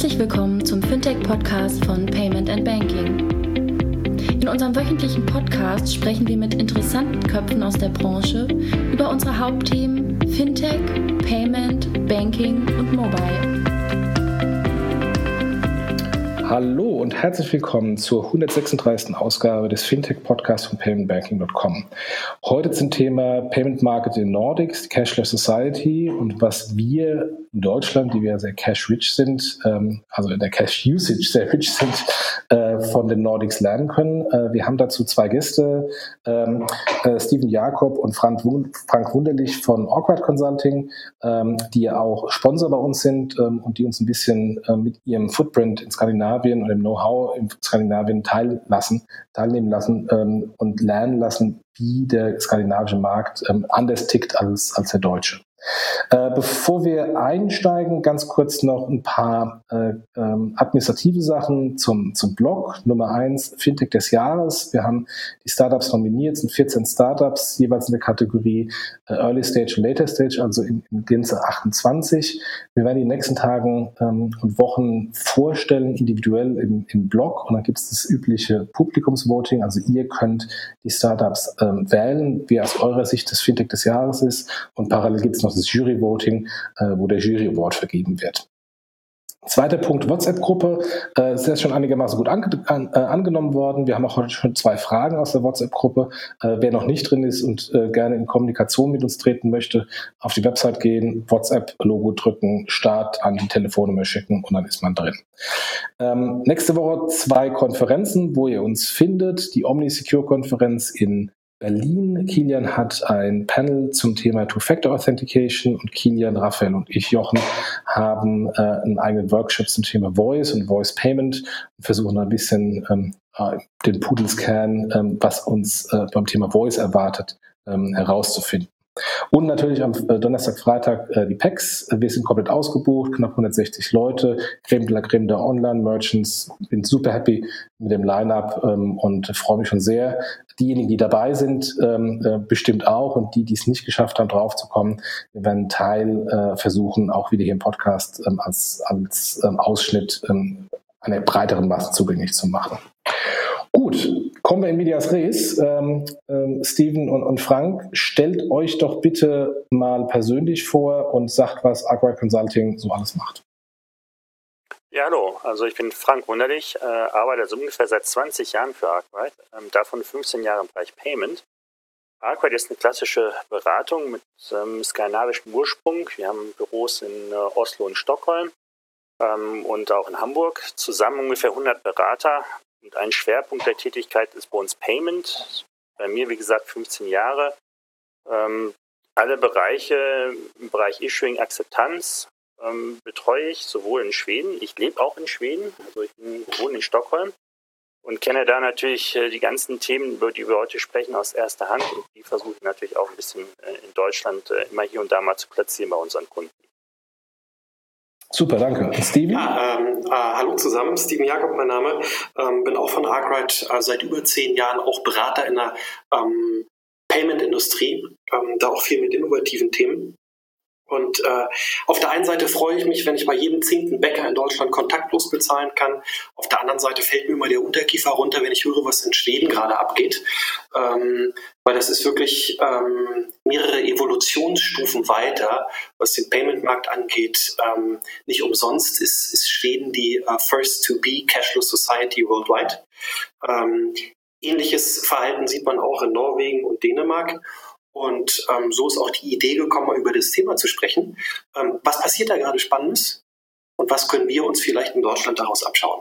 Herzlich willkommen zum Fintech-Podcast von Payment & Banking. In unserem wöchentlichen Podcast sprechen wir mit interessanten Köpfen aus der Branche über unsere Hauptthemen Fintech, Payment, Banking und Mobile. Hallo und herzlich willkommen zur 136. Ausgabe des Fintech-Podcasts von paymentbanking.com. Heute zum Thema Payment Market in Nordics, Cashless Society und was wir in Deutschland, die wir sehr cash-rich sind, also in der Cash-Usage sehr rich sind, von den Nordics lernen können. Wir haben dazu zwei Gäste, Steven Jakob und Frank Wunderlich von Awkward Consulting, die ja auch Sponsor bei uns sind und die uns ein bisschen mit ihrem Footprint in Skandinavien und dem Know-how in Skandinavien teilnehmen lassen und lernen lassen, wie der skandinavische Markt anders tickt als der deutsche. Bevor wir einsteigen, ganz kurz noch ein paar administrative Sachen zum Blog. Nummer 1, Fintech des Jahres. Wir haben die Startups nominiert, sind 14 Startups, jeweils in der Kategorie Early Stage und Later Stage, also in Gänze 28. Wir werden die nächsten Tagen und Wochen vorstellen, individuell im Blog. Und dann gibt es das übliche Publikumsvoting. Also ihr könnt die Startups wählen, wie aus eurer Sicht das Fintech des Jahres ist. Und parallel gibt es noch das Jury-Voting, wo der Jury-Award vergeben wird. Zweiter Punkt, WhatsApp-Gruppe. Ist jetzt schon einigermaßen gut angenommen worden. Wir haben auch heute schon 2 Fragen aus der WhatsApp-Gruppe. Wer noch nicht drin ist und gerne in Kommunikation mit uns treten möchte, auf die Website gehen, WhatsApp-Logo drücken, Start an die Telefonnummer schicken und dann ist man drin. Nächste Woche 2 Konferenzen, wo ihr uns findet. Die OmniSecure-Konferenz in Berlin. Kilian hat ein Panel zum Thema Two-Factor Authentication und Kilian, Raphael und ich, Jochen, haben einen eigenen Workshop zum Thema Voice und Voice Payment und versuchen ein bisschen den Pudelskern, was uns beim Thema Voice erwartet, herauszufinden. Und natürlich am Donnerstag, Freitag die PAX. Wir sind komplett ausgebucht, knapp 160 Leute, Creme de la Creme der Online-Merchants. Bin super happy mit dem Line-Up und freue mich schon sehr. Diejenigen, die dabei sind, bestimmt auch. Und die es nicht geschafft haben, draufzukommen, wir werden einen Teil versuchen, auch wieder hier im Podcast als Ausschnitt einer breiteren Masse zugänglich zu machen. Gut, kommen wir in medias res. Steven und Frank, stellt euch doch bitte mal persönlich vor und sagt, was Awkward Consulting so alles macht. Ja, hallo. Also ich bin Frank Wunderlich, arbeite also ungefähr seit 20 Jahren für Awkward, davon 15 Jahre im Bereich Payment. Awkward ist eine klassische Beratung mit skandinavischem Ursprung. Wir haben Büros in Oslo und Stockholm und auch in Hamburg. Zusammen ungefähr 100 Berater. Und ein Schwerpunkt der Tätigkeit ist bei uns Payment. Bei mir, wie gesagt, 15 Jahre. Alle Bereiche im Bereich Issuing, Akzeptanz betreue ich, sowohl in Schweden. Ich lebe auch in Schweden, also ich wohne in Stockholm und kenne da natürlich die ganzen Themen, über die wir heute sprechen, aus erster Hand. Und die versuche ich natürlich auch ein bisschen in Deutschland immer hier und da mal zu platzieren bei unseren Kunden. Super, danke. Und Steven? Ja, hallo zusammen, Steven Jakob mein Name. Bin auch von Awkward seit über 10 Jahren auch Berater in der Payment-Industrie, da auch viel mit innovativen Themen. Und auf der einen Seite freue ich mich, wenn ich bei jedem 10. Bäcker in Deutschland kontaktlos bezahlen kann. Auf der anderen Seite fällt mir immer der Unterkiefer runter, wenn ich höre, was in Schweden gerade abgeht. Weil das ist wirklich mehrere Evolutionsstufen weiter, was den Payment-Markt angeht. Nicht umsonst ist Schweden die First to be Cashless Society worldwide. Ähnliches Verhalten sieht man auch in Norwegen und Dänemark. Und so ist auch die Idee gekommen, mal über das Thema zu sprechen. Was passiert da gerade Spannendes? Und was können wir uns vielleicht in Deutschland daraus abschauen?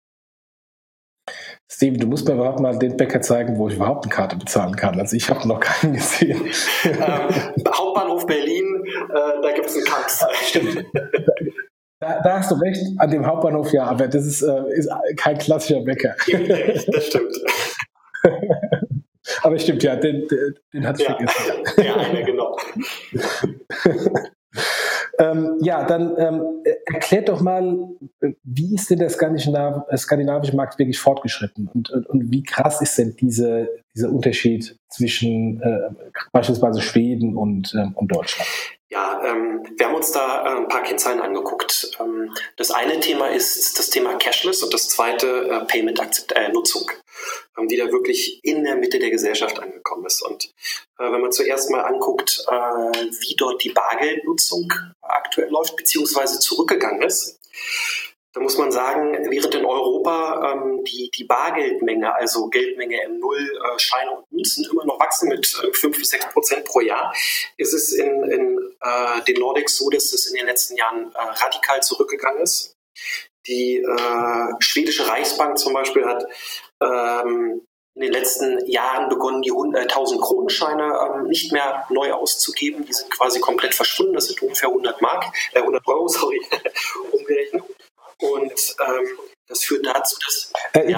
Steven, du musst mir überhaupt mal den Bäcker zeigen, wo ich überhaupt eine Karte bezahlen kann. Also ich habe noch keinen gesehen. Hauptbahnhof Berlin, da gibt es einen Kax. Stimmt. Da hast du recht, an dem Hauptbahnhof ja, aber das ist kein klassischer Bäcker. Das stimmt. Aber stimmt, ja, den hatte ich vergessen. Ja, einer, genau. Dann erklärt doch mal, wie ist denn der skandinavische Markt wirklich fortgeschritten und wie krass ist denn dieser Unterschied zwischen beispielsweise Schweden und Deutschland? Ja, wir haben uns da ein paar Kennzahlen angeguckt. Das eine Thema ist das Thema Cashless und das zweite Payment-Nutzung, die da wirklich in der Mitte der Gesellschaft angekommen ist. Und wenn man zuerst mal anguckt, wie dort die Bargeldnutzung aktuell läuft, beziehungsweise zurückgegangen ist, da muss man sagen, während in Europa die Bargeldmenge, also Geldmenge M0, Scheine und Münzen, immer noch wachsen mit 5-6% pro Jahr, ist es in den Nordics so, dass es in den letzten Jahren radikal zurückgegangen ist. Die schwedische Reichsbank zum Beispiel hat in den letzten Jahren begonnen, die 1000 Kronenscheine nicht mehr neu auszugeben. Die sind quasi komplett verschwunden. Das sind ungefähr 100 Euro, umgerechnet. Und das führt dazu, dass...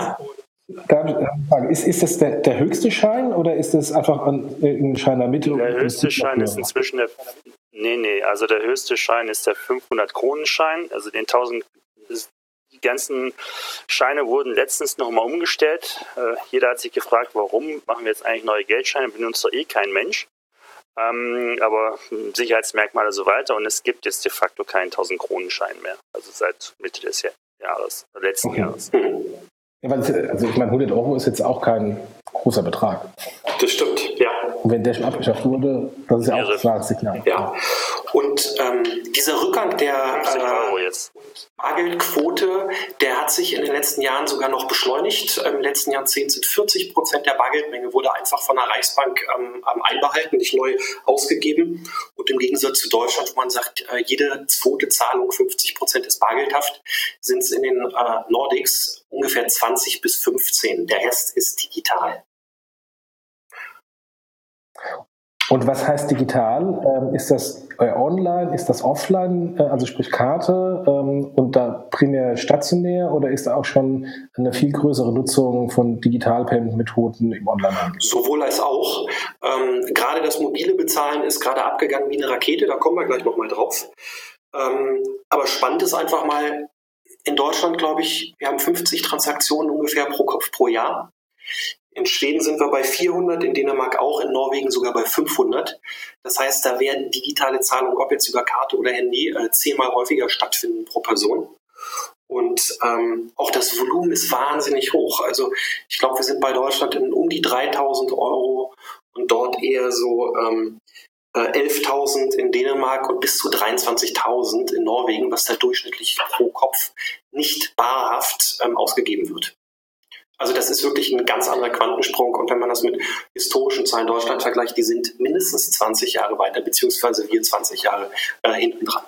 Ist das der höchste Schein oder ist das einfach ein Schein in der Mitte? Der höchste Schein ist inzwischen also der höchste Schein ist der 500-Kronen-Schein. Also den 1000, die ganzen Scheine wurden letztens nochmal umgestellt. Jeder hat sich gefragt, warum machen wir jetzt eigentlich neue Geldscheine, benutzt doch kein Mensch. Aber Sicherheitsmerkmale so weiter und es gibt jetzt de facto keinen 1000-Kronen-Schein mehr, also seit Mitte des letzten Jahres. Ja, also ich meine, 100 Euro ist jetzt auch kein großer Betrag. Das stimmt, ja. Und wenn der schon abgeschafft wurde, das ist ja auch ein klares Signal. Ja, und dieser Rückgang der Bargeldquote, der hat sich in den letzten Jahren sogar noch beschleunigt. Im letzten Jahrzehnt sind 40% der Bargeldmenge wurde einfach von der Reichsbank einbehalten, nicht neu ausgegeben. Und im Gegensatz zu Deutschland, wo man sagt, jede zweite Zahlung 50% ist bargeldhaft, sind es in den Nordics ungefähr 20-15. Der Rest ist digital. Und was heißt digital? Ist das online, ist das offline, also sprich Karte und da primär stationär oder ist da auch schon eine viel größere Nutzung von Digital-Payment-Methoden im Onlinehandel? Sowohl als auch. Gerade das mobile Bezahlen ist gerade abgegangen wie eine Rakete, da kommen wir gleich nochmal drauf. Aber spannend ist einfach mal, in Deutschland, glaube ich, wir haben 50 Transaktionen ungefähr pro Kopf pro Jahr. In Schweden sind wir bei 400, in Dänemark auch, in Norwegen sogar bei 500. Das heißt, da werden digitale Zahlungen, ob jetzt über Karte oder Handy, 10-mal häufiger stattfinden pro Person. Und auch das Volumen ist wahnsinnig hoch. Also ich glaube, wir sind bei Deutschland um die 3.000 Euro und dort eher so 11.000 in Dänemark und bis zu 23.000 in Norwegen, was da durchschnittlich pro Kopf nicht barhaft ausgegeben wird. Also das ist wirklich ein ganz anderer Quantensprung. Und wenn man das mit historischen Zahlen Deutschland vergleicht, die sind mindestens 20 Jahre weiter, beziehungsweise wir 20 Jahre hinten dran.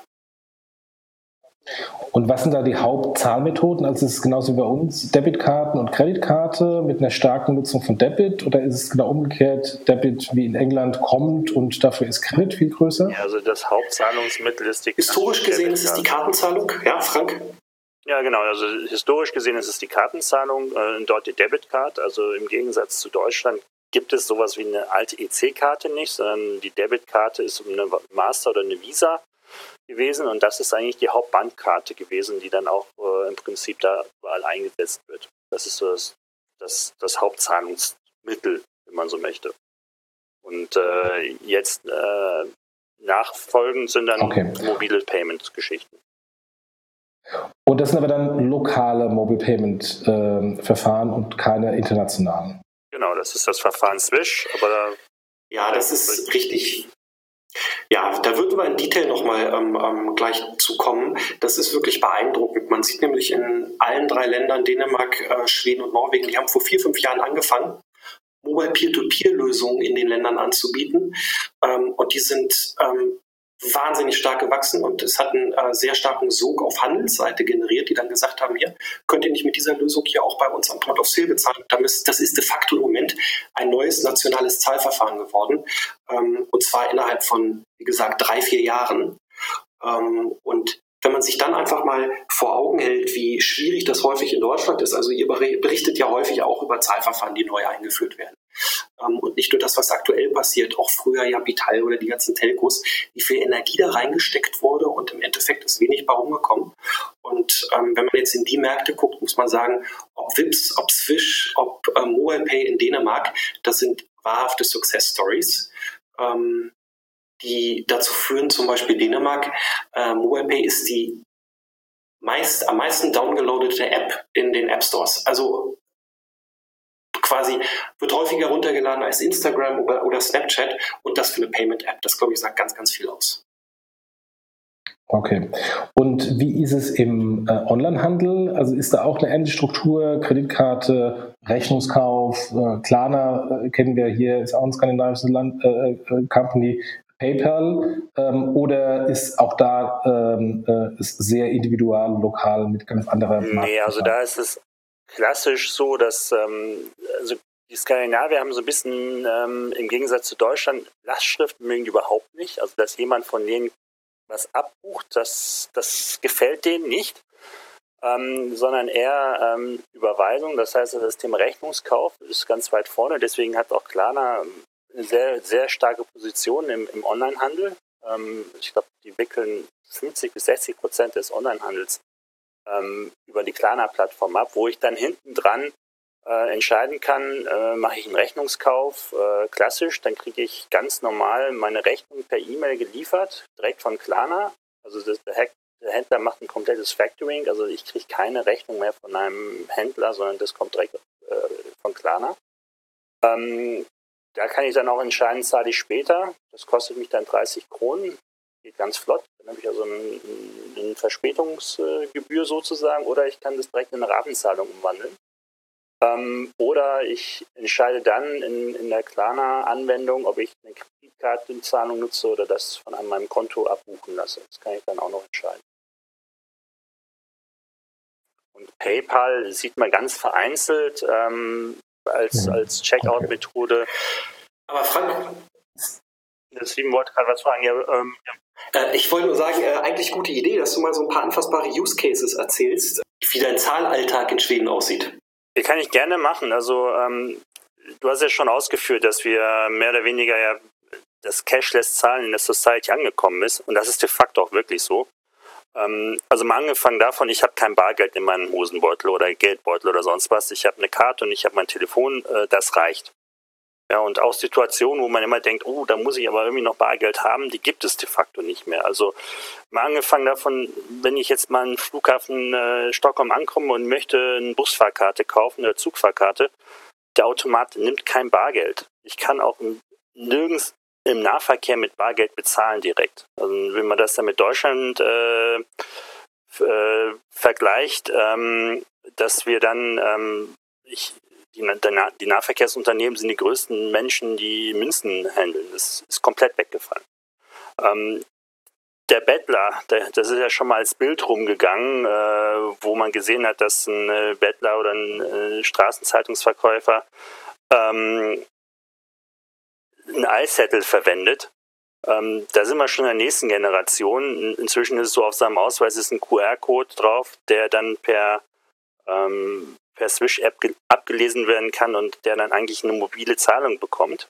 Und was sind da die Hauptzahlmethoden? Also ist es genauso wie bei uns Debitkarten und Kreditkarte mit einer starken Nutzung von Debit oder ist es genau umgekehrt, Debit wie in England kommt und dafür ist Kredit viel größer? Ja, also das Hauptzahlungsmittel ist die historisch gesehen ist es die Kartenzahlung, ja, Frank? Ja, genau. Also historisch gesehen ist es die Kartenzahlung, dort die Debitcard. Also im Gegensatz zu Deutschland gibt es sowas wie eine alte EC-Karte nicht, sondern die Debitkarte ist eine Master oder eine Visa gewesen und das ist eigentlich die Hauptbankkarte gewesen, die dann auch im Prinzip da überall eingesetzt wird. Das ist so das Hauptzahlungsmittel, wenn man so möchte. Und jetzt nachfolgend sind dann mobile Payment-Geschichten. Und das sind aber dann lokale Mobile Payment Verfahren und keine internationalen. Genau, das ist das Verfahren Swish, aber das ist richtig. Ja, da würden wir in Detail nochmal gleich zu kommen. Das ist wirklich beeindruckend. Man sieht nämlich in allen 3 Ländern, Dänemark, Schweden und Norwegen, die haben vor 4-5 Jahren angefangen, Mobile Peer-to-Peer-Lösungen in den Ländern anzubieten. Und die sind wahnsinnig stark gewachsen und es hat einen sehr starken Sog auf Handelsseite generiert, die dann gesagt haben, hier, könnt ihr nicht mit dieser Lösung hier auch bei uns am Point of Sale bezahlen? Das ist de facto im Moment ein neues nationales Zahlverfahren geworden und zwar innerhalb von, wie gesagt, 3-4 Jahren. Und wenn man sich dann einfach mal vor Augen hält, wie schwierig das häufig in Deutschland ist, also ihr berichtet ja häufig auch über Zahlverfahren, die neu eingeführt werden. Und nicht nur das, was aktuell passiert, auch früher ja Vital oder die ganzen Telcos, wie viel Energie da reingesteckt wurde und im Endeffekt ist wenig bei rumgekommen. Und wenn man jetzt in die Märkte guckt, muss man sagen, ob Vipps, ob Swish, ob MobilePay in Dänemark, das sind wahrhafte Success Stories. die dazu führen, zum Beispiel Dänemark, MobilePay ist die am meisten downgeloadete App in den App Stores. Also quasi wird häufiger runtergeladen als Instagram oder Snapchat und das für eine Payment-App. Das, glaube ich, sagt ganz, ganz viel aus. Okay. Und wie ist es im Onlinehandel? Also ist da auch eine ähnliche Struktur, Kreditkarte, Rechnungskauf, Klarna kennen wir hier, ist auch ein skandinavisches Company, PayPal, oder ist auch da ist sehr individual, lokal mit ganz anderer Markt? Nee, also da ist es klassisch so, dass also die Skandinavier haben so ein bisschen im Gegensatz zu Deutschland, Lastschrift mögen die überhaupt nicht. Also dass jemand von denen was abbucht, das gefällt denen nicht, sondern eher Überweisung. Das heißt, das Thema Rechnungskauf ist ganz weit vorne. Deswegen hat auch Klarna eine sehr, sehr starke Position im Onlinehandel. Ich glaube, die wickeln 50-60% des Onlinehandels über die Klarna-Plattform ab, wo ich dann hinten dran entscheiden kann, mache ich einen Rechnungskauf klassisch, dann kriege ich ganz normal meine Rechnung per E-Mail geliefert, direkt von Klarna. Also der Händler macht ein komplettes Factoring, also ich kriege keine Rechnung mehr von einem Händler, sondern das kommt direkt von Klarna. Da kann ich dann auch entscheiden, zahle ich später. Das kostet mich dann 30 Kronen, geht ganz flott. Dann habe ich also eine Verspätungsgebühr sozusagen, oder ich kann das direkt in eine Ratenzahlung umwandeln. Oder ich entscheide dann in der Klarna-Anwendung, ob ich eine Kreditkartenzahlung nutze oder das von meinem Konto abbuchen lasse. Das kann ich dann auch noch entscheiden. Und PayPal sieht man ganz vereinzelt als Checkout-Methode. Aber Frank, Deswegen wollte ich gerade was fragen. ich wollte nur sagen, eigentlich gute Idee, dass du mal so ein paar anfassbare Use Cases erzählst, wie dein Zahlalltag in Schweden aussieht. Kann ich gerne machen. Also du hast ja schon ausgeführt, dass wir mehr oder weniger ja das Cashless-Zahlen in der Society angekommen ist. Und das ist de facto auch wirklich so. Also mal angefangen davon, ich habe kein Bargeld in meinem Hosenbeutel oder Geldbeutel oder sonst was. Ich habe eine Karte und ich habe mein Telefon, das reicht. Ja, und auch Situationen, wo man immer denkt, oh, da muss ich aber irgendwie noch Bargeld haben, die gibt es de facto nicht mehr. Also mal angefangen davon, wenn ich jetzt mal am Flughafen Stockholm ankomme und möchte eine Busfahrkarte kaufen, eine Zugfahrkarte, der Automat nimmt kein Bargeld. Ich kann auch nirgends im Nahverkehr mit Bargeld bezahlen direkt. Also wenn man das dann mit Deutschland vergleicht, dass wir dann die Nahverkehrsunternehmen sind die größten Menschen, die Münzen handeln. Das ist komplett weggefallen. Der Bettler, das ist ja schon mal als Bild rumgegangen, wo man gesehen hat, dass ein Bettler oder ein Straßenzeitungsverkäufer einen Eiszettel verwendet. Da sind wir schon in der nächsten Generation. Inzwischen ist es so, auf seinem Ausweis ist ein QR-Code drauf, der dann per Swish-App abgelesen werden kann und der dann eigentlich eine mobile Zahlung bekommt.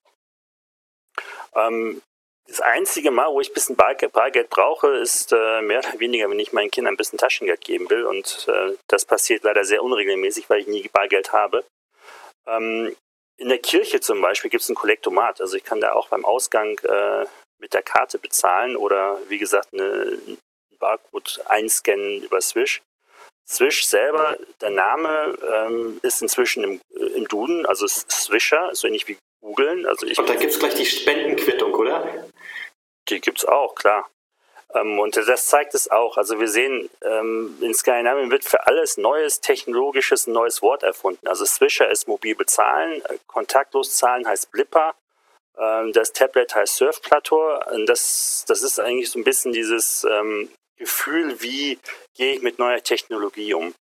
Das einzige Mal, wo ich ein bisschen Bargeld brauche, ist mehr oder weniger, wenn ich meinen Kindern ein bisschen Taschengeld geben will. Und das passiert leider sehr unregelmäßig, weil ich nie Bargeld habe. In der Kirche zum Beispiel gibt es einen Kollektomat. Also ich kann da auch beim Ausgang mit der Karte bezahlen oder wie gesagt einen Barcode einscannen über Swish. Swish selber, der Name ist inzwischen im Duden, also Swisher, so ähnlich wie googeln. Also und da gibt es gleich die Spendenquittung, oder? Die gibt es auch, klar. Und das zeigt es auch. Also wir sehen, in Skandinavien wird für alles Neues, Technologisches ein neues Wort erfunden. Also Swisher ist mobil bezahlen, kontaktlos zahlen heißt Blipper, das Tablet heißt Surfplator. Das ist eigentlich so ein bisschen dieses Gefühl, wie gehe ich mit neuer Technologie um.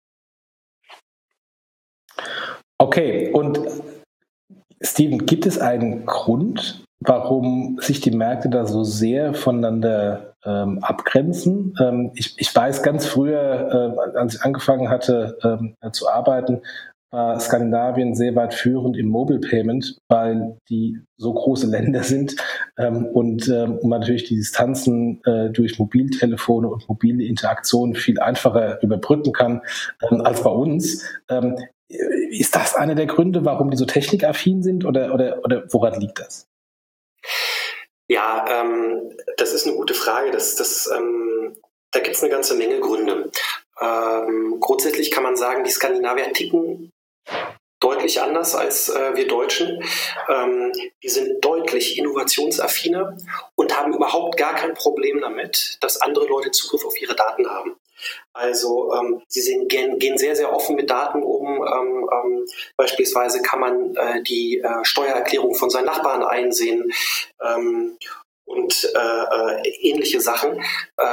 Okay, und Steven, gibt es einen Grund, warum sich die Märkte da so sehr voneinander abgrenzen? Ich weiß, ganz früher, als ich angefangen hatte zu arbeiten, war Skandinavien sehr weit führend im Mobile Payment, weil die so große Länder sind und man natürlich die Distanzen durch Mobiltelefone und mobile Interaktionen viel einfacher überbrücken kann als bei uns. Ist das einer der Gründe, warum die so technikaffin sind oder woran liegt das? Ja, das ist eine gute Frage. Da gibt es eine ganze Menge Gründe. Grundsätzlich kann man sagen, die Skandinavier ticken deutlich anders als wir Deutschen. Die sind deutlich innovationsaffiner und haben überhaupt gar kein Problem damit, dass andere Leute Zugriff auf ihre Daten haben. Also sie gehen sehr, sehr offen mit Daten um. Beispielsweise kann man die Steuererklärung von seinen Nachbarn einsehen und ähnliche Sachen.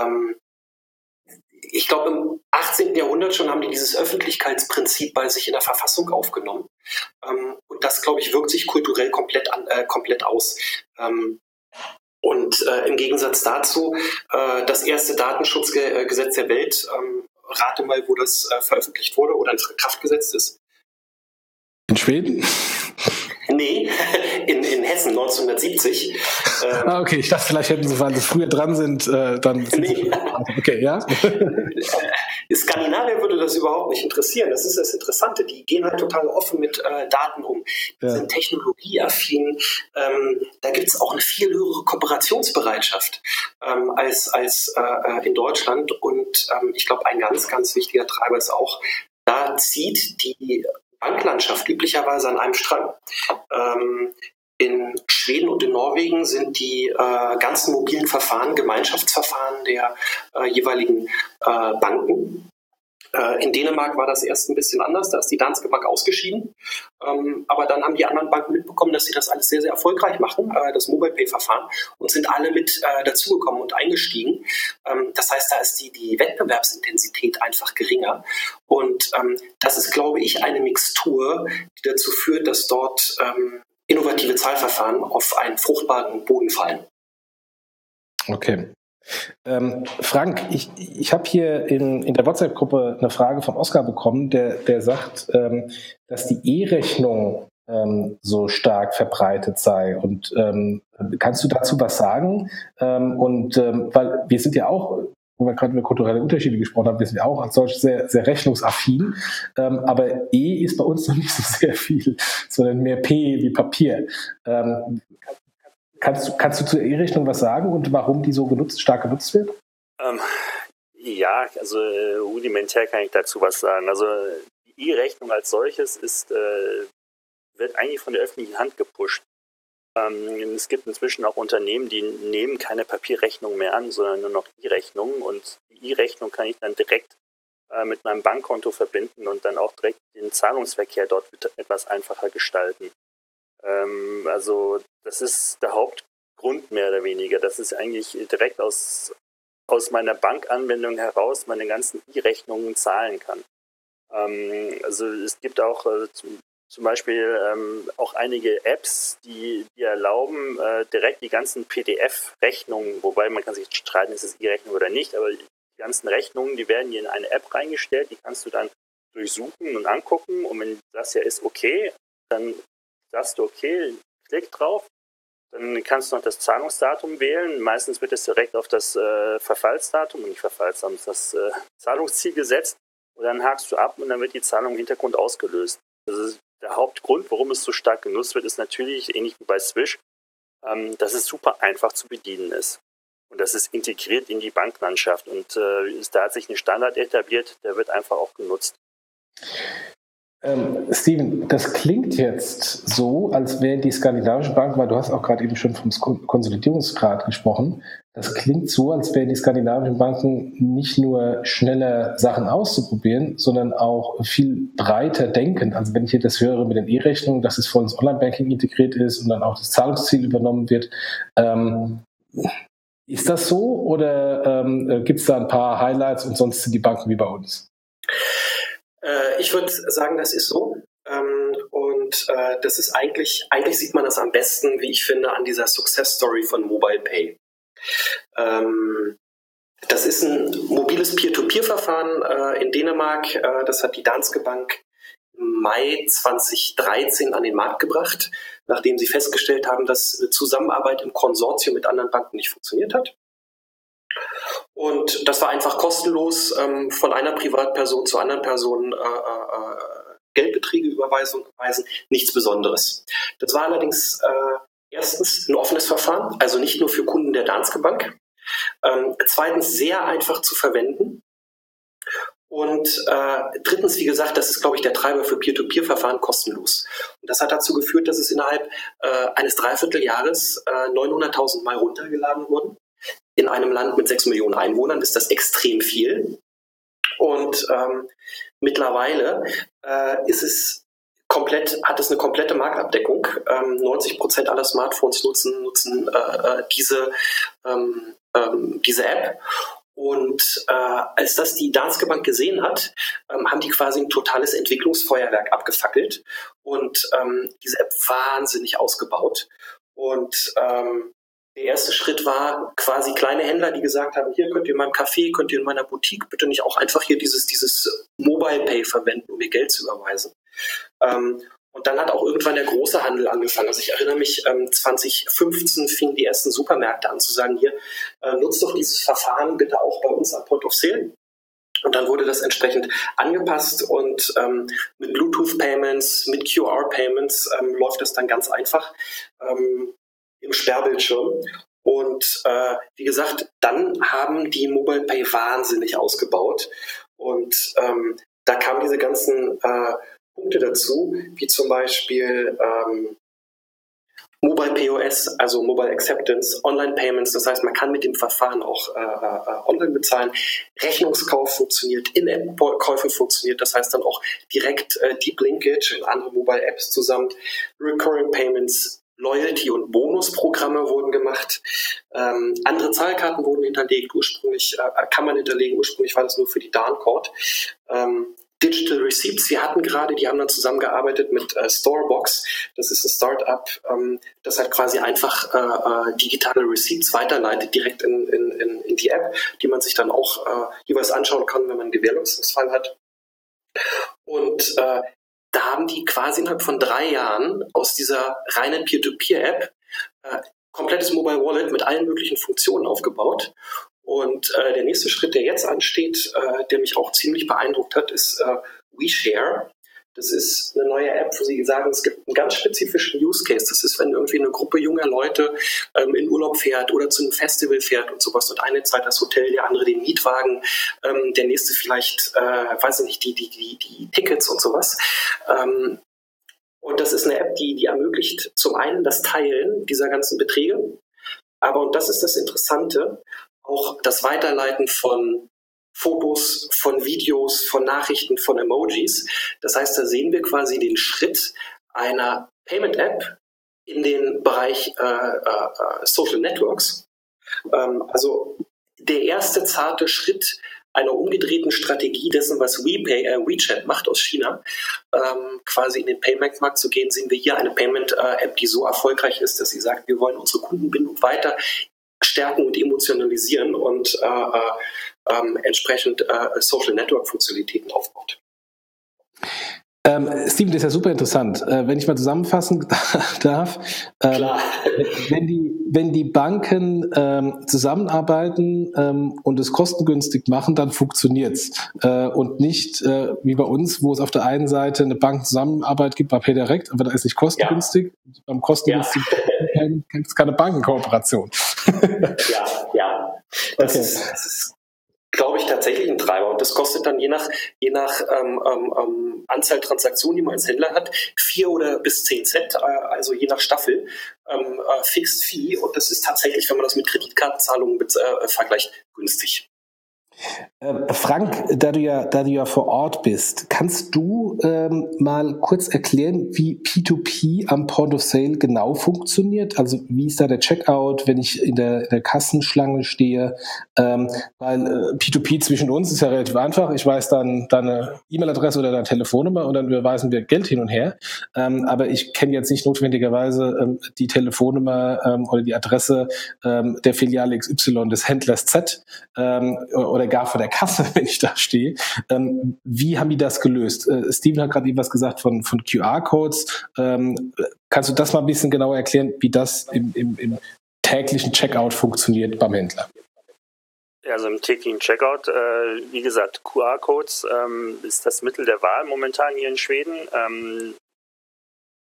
Ich glaube, im 18. Jahrhundert schon haben die dieses Öffentlichkeitsprinzip bei sich in der Verfassung aufgenommen. Und das, glaube ich, wirkt sich kulturell komplett aus. Und im Gegensatz dazu, das erste Datenschutzgesetz der Welt, rate mal, wo das veröffentlicht wurde oder in Kraft gesetzt ist. In Schweden? Nee, in Hessen 1970. Okay, ich dachte, vielleicht hätten sie, weil sie früher dran sind, dann... Nee. Okay, ja. Skandinavier würde das überhaupt nicht interessieren. Das ist das Interessante. Die gehen halt total offen mit Daten um. Die sind technologieaffin. Da gibt es auch eine viel höhere Kooperationsbereitschaft als in Deutschland. Und ich glaube, ein ganz, ganz wichtiger Treiber ist auch, da zieht die Banklandschaft üblicherweise an einem Strang. In Schweden und in Norwegen sind die ganzen mobilen Verfahren Gemeinschaftsverfahren der jeweiligen Banken. In Dänemark war das erst ein bisschen anders, da ist die Danske Bank ausgeschieden. Aber dann haben die anderen Banken mitbekommen, dass sie das alles sehr, sehr erfolgreich machen, das Mobile Pay-Verfahren, und sind alle mit dazugekommen und eingestiegen. Das heißt, da ist die Wettbewerbsintensität einfach geringer. Und das ist, glaube ich, eine Mixtur, die dazu führt, dass dort innovative Zahlverfahren auf einen fruchtbaren Boden fallen. Okay. Frank, ich habe hier in der WhatsApp-Gruppe eine Frage von Oskar bekommen, der sagt, dass die E-Rechnung so stark verbreitet sei. Und kannst du dazu was sagen? Weil wir sind ja auch, wo wir gerade über kulturelle Unterschiede gesprochen haben, wir sind ja auch als solch sehr, sehr rechnungsaffin. Aber E ist bei uns noch nicht so sehr viel, sondern mehr P wie Papier. Kannst du zur E-Rechnung was sagen und warum die so stark genutzt wird? Ja, also rudimentär kann ich dazu was sagen. Also die E-Rechnung als solches wird eigentlich von der öffentlichen Hand gepusht. Es gibt inzwischen auch Unternehmen, die nehmen keine Papierrechnung mehr an, sondern nur noch E-Rechnungen. Und die E-Rechnung kann ich dann direkt mit meinem Bankkonto verbinden und dann auch direkt den Zahlungsverkehr dort etwas einfacher gestalten. Also das ist der Hauptgrund mehr oder weniger, dass es eigentlich direkt aus meiner Bankanwendung heraus meine ganzen E-Rechnungen zahlen kann. Also es gibt auch zum Beispiel auch einige Apps, die erlauben, direkt die ganzen PDF-Rechnungen, wobei man kann sich streiten, ist es E-Rechnung oder nicht, aber die ganzen Rechnungen, die werden hier in eine App reingestellt, die kannst du dann durchsuchen und angucken, und wenn das ja ist okay, dann sagst du okay, klick drauf, dann kannst du noch das Zahlungsdatum wählen. Meistens wird es direkt auf das Verfallsdatum, nicht Verfallsdatum, das Zahlungsziel gesetzt, und dann hakst du ab und dann wird die Zahlung im Hintergrund ausgelöst. Das ist der Hauptgrund, warum es so stark genutzt wird, ist natürlich, ähnlich wie bei Swish, dass es super einfach zu bedienen ist. Und das ist integriert in die Banklandschaft. Und da hat sich ein Standard etabliert, der wird einfach auch genutzt. Steven, das klingt jetzt so, als wären die skandinavischen Banken, weil du hast auch gerade eben schon vom Konsolidierungsgrad gesprochen, das klingt so, als wären die skandinavischen Banken nicht nur schneller Sachen auszuprobieren, sondern auch viel breiter denken. Also wenn ich hier das höre mit den E-Rechnungen, dass es voll ins Online-Banking integriert ist und dann auch das Zahlungsziel übernommen wird. Ist das so, oder gibt es da ein paar Highlights und sonst sind die Banken wie bei uns? Ich würde sagen, das ist so. Und das ist eigentlich sieht man das am besten, wie ich finde, an dieser Success Story von Mobile Pay. Das ist ein mobiles Peer-to-Peer-Verfahren in Dänemark. Das hat die Danske Bank im Mai 2013 an den Markt gebracht, nachdem sie festgestellt haben, dass eine Zusammenarbeit im Konsortium mit anderen Banken nicht funktioniert hat. Und das war einfach kostenlos, von einer Privatperson zu anderen Personen Geldbeträge überweisen, nichts Besonderes. Das war allerdings Erstens ein offenes Verfahren, also nicht nur für Kunden der Danske Bank. Zweitens sehr einfach zu verwenden. Und drittens, wie gesagt, das ist, glaube ich, der Treiber für Peer-to-Peer-Verfahren, kostenlos. Und das hat dazu geführt, dass es innerhalb eines Dreivierteljahres 900.000 Mal runtergeladen wurden. In einem Land mit 6 Millionen Einwohnern ist das extrem viel. Und mittlerweile hat es eine komplette Marktabdeckung. 90% aller Smartphones nutzen diese App. Und als das die Danske Bank gesehen hat, haben die quasi ein totales Entwicklungsfeuerwerk abgefackelt und diese App wahnsinnig ausgebaut. Und der erste Schritt war quasi kleine Händler, die gesagt haben, hier könnt ihr in meinem Café, könnt ihr in meiner Boutique bitte nicht auch einfach hier dieses Mobile Pay verwenden, um mir Geld zu überweisen. Und dann hat auch irgendwann der große Handel angefangen. Also ich erinnere mich, 2015 fingen die ersten Supermärkte an zu sagen, hier, nutzt doch dieses Verfahren bitte auch bei uns am Point of Sale. Und dann wurde das entsprechend angepasst und mit Bluetooth-Payments, mit QR-Payments läuft das dann ganz einfach im Sperrbildschirm. Und wie gesagt, dann haben die Mobile Pay wahnsinnig ausgebaut. Und da kamen diese ganzen Punkte dazu, wie zum Beispiel Mobile POS, also Mobile Acceptance, Online Payments, das heißt, man kann mit dem Verfahren auch online bezahlen. Rechnungskauf funktioniert, In-App-Käufe funktioniert, das heißt dann auch direkt Deep Linkage in andere Mobile Apps zusammen. Recurring Payments, Loyalty- und Bonusprogramme wurden gemacht. Andere Zahlkarten wurden hinterlegt. Ursprünglich kann man hinterlegen, ursprünglich war das nur für die Darncode. Digital Receipts, die haben dann zusammengearbeitet mit Storebox. Das ist ein Startup, das halt quasi einfach digitale Receipts weiterleitet, direkt in die App, die man sich dann auch jeweils anschauen kann, wenn man einen Gewährleistungsfall hat. Und da haben die quasi innerhalb von 3 Jahren aus dieser reinen Peer-to-Peer-App komplettes Mobile Wallet mit allen möglichen Funktionen aufgebaut. Und der nächste Schritt, der jetzt ansteht, der mich auch ziemlich beeindruckt hat, ist WeShare. Das ist eine neue App, wo sie sagen, es gibt einen ganz spezifischen Use Case. Das ist, wenn irgendwie eine Gruppe junger Leute in Urlaub fährt oder zu einem Festival fährt und sowas. Und eine zahlt das Hotel, der andere den Mietwagen, der nächste vielleicht, weiß ich nicht, die Tickets und sowas. Und das ist eine App, die ermöglicht zum einen das Teilen dieser ganzen Beträge, aber, und das ist das Interessante, auch das Weiterleiten von Fotos, von Videos, von Nachrichten, von Emojis. Das heißt, da sehen wir quasi den Schritt einer Payment-App in den Bereich Social Networks. Also der erste zarte Schritt einer umgedrehten Strategie dessen, was WeChat macht aus China, quasi in den Payment-Markt zu gehen, sehen wir hier eine Payment-App, die so erfolgreich ist, dass sie sagt, wir wollen unsere Kundenbindung weiter stärken und emotionalisieren und entsprechend Social Network Funktionalitäten aufbaut. Steven, das ist ja super interessant. Wenn ich mal zusammenfassen darf, wenn die Banken zusammenarbeiten und es kostengünstig machen, dann funktioniert's. Und nicht wie bei uns, wo es auf der einen Seite eine Bankenzusammenarbeit gibt bei PayDirect, aber da ist nicht kostengünstig. Ja. Beim kostengünstigen gibt es keine Bankenkooperation. Ja. Das ist glaube ich, tatsächlich ein Treiber. Und das kostet dann je nach Anzahl Transaktionen, die man als Händler hat, 4 oder bis 10 Cent, also je nach Staffel, Fixed Fee. Und das ist tatsächlich, wenn man das mit Kreditkartenzahlungen vergleicht, günstig. Frank, da du ja vor Ort bist, kannst du mal kurz erklären, wie P2P am Point of Sale genau funktioniert? Also wie ist da der Checkout, wenn ich in der Kassenschlange stehe? Weil P2P zwischen uns ist ja relativ einfach. Ich weiß dann deine E-Mail-Adresse oder deine Telefonnummer und dann überweisen wir Geld hin und her. Aber ich kenne jetzt nicht notwendigerweise die Telefonnummer oder die Adresse der Filiale XY des Händlers Z oder gar vor der Kasse, wenn ich da stehe. Wie haben die das gelöst? Steven hat gerade eben was gesagt von QR-Codes. Kannst du das mal ein bisschen genauer erklären, wie das im täglichen Checkout funktioniert beim Händler? Also im täglichen Checkout, wie gesagt, QR-Codes ist das Mittel der Wahl momentan hier in Schweden.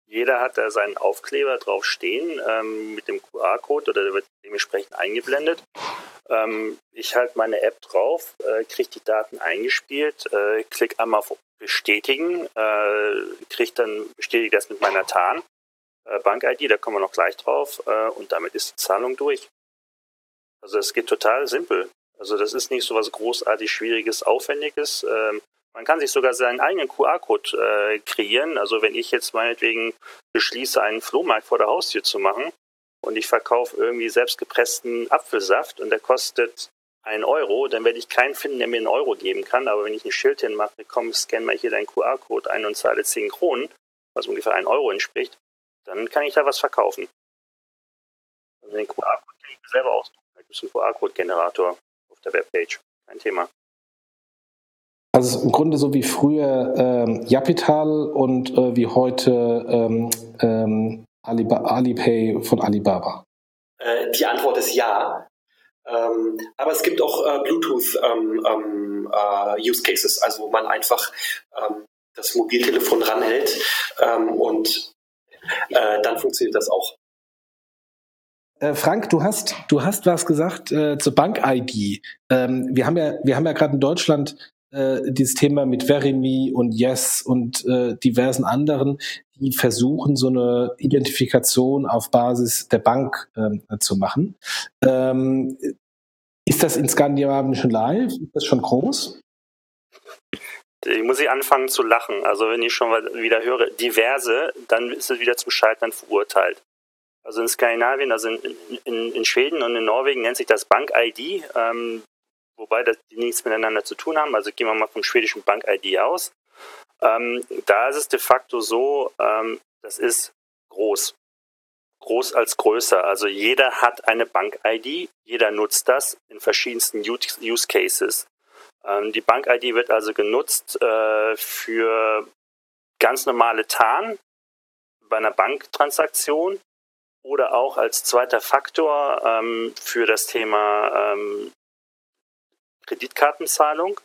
Jeder hat da seinen Aufkleber drauf stehen mit dem QR-Code oder der wird dementsprechend eingeblendet. Ich halte meine App drauf, kriege die Daten eingespielt, klicke einmal auf Bestätigen, bestätige das mit meiner TAN, Bank-ID, da kommen wir noch gleich drauf und damit ist die Zahlung durch. Also es geht total simpel. Also das ist nicht so was großartig Schwieriges, Aufwendiges. Man kann sich sogar seinen eigenen QR-Code kreieren. Also wenn ich jetzt meinetwegen beschließe, einen Flohmarkt vor der Haustür zu machen und ich verkaufe irgendwie selbstgepressten Apfelsaft und der kostet 1 Euro, dann werde ich keinen finden, der mir 1 Euro geben kann. Aber wenn ich ein Schild hinmache, komm, scan mal hier deinen QR-Code ein und zahle 10 Kronen, was ungefähr 1 Euro entspricht, dann kann ich da was verkaufen. Also den QR-Code kann ich selber ausdrucken. Da gibt es einen QR-Code-Generator auf der Webpage. Kein Thema. Also im Grunde so wie früher Japital und wie heute Alipay von Alibaba. Die Antwort ist ja. Aber es gibt auch Bluetooth Use Cases, also wo man einfach das Mobiltelefon ranhält und dann funktioniert das auch. Frank, du hast was gesagt zur Bank-ID. Wir haben ja gerade in Deutschland dieses Thema mit Verimi und Yes und diversen anderen, die versuchen, so eine Identifikation auf Basis der Bank zu machen. Ist das in Skandinavien schon live? Ist das schon groß? Ich muss anfangen zu lachen. Also wenn ich schon wieder höre, diverse, dann ist es wieder zum Scheitern verurteilt. Also in Skandinavien, also in Schweden und in Norwegen nennt sich das Bank-ID, wobei die nichts miteinander zu tun haben. Also gehen wir mal vom schwedischen Bank-ID aus. Da ist es de facto so, das ist groß. Groß als größer. Also jeder hat eine Bank-ID, jeder nutzt das in verschiedensten Use Cases. Die Bank-ID wird also genutzt für ganz normale TAN bei einer Banktransaktion oder auch als zweiter Faktor für das Thema Kreditkartenzahlung.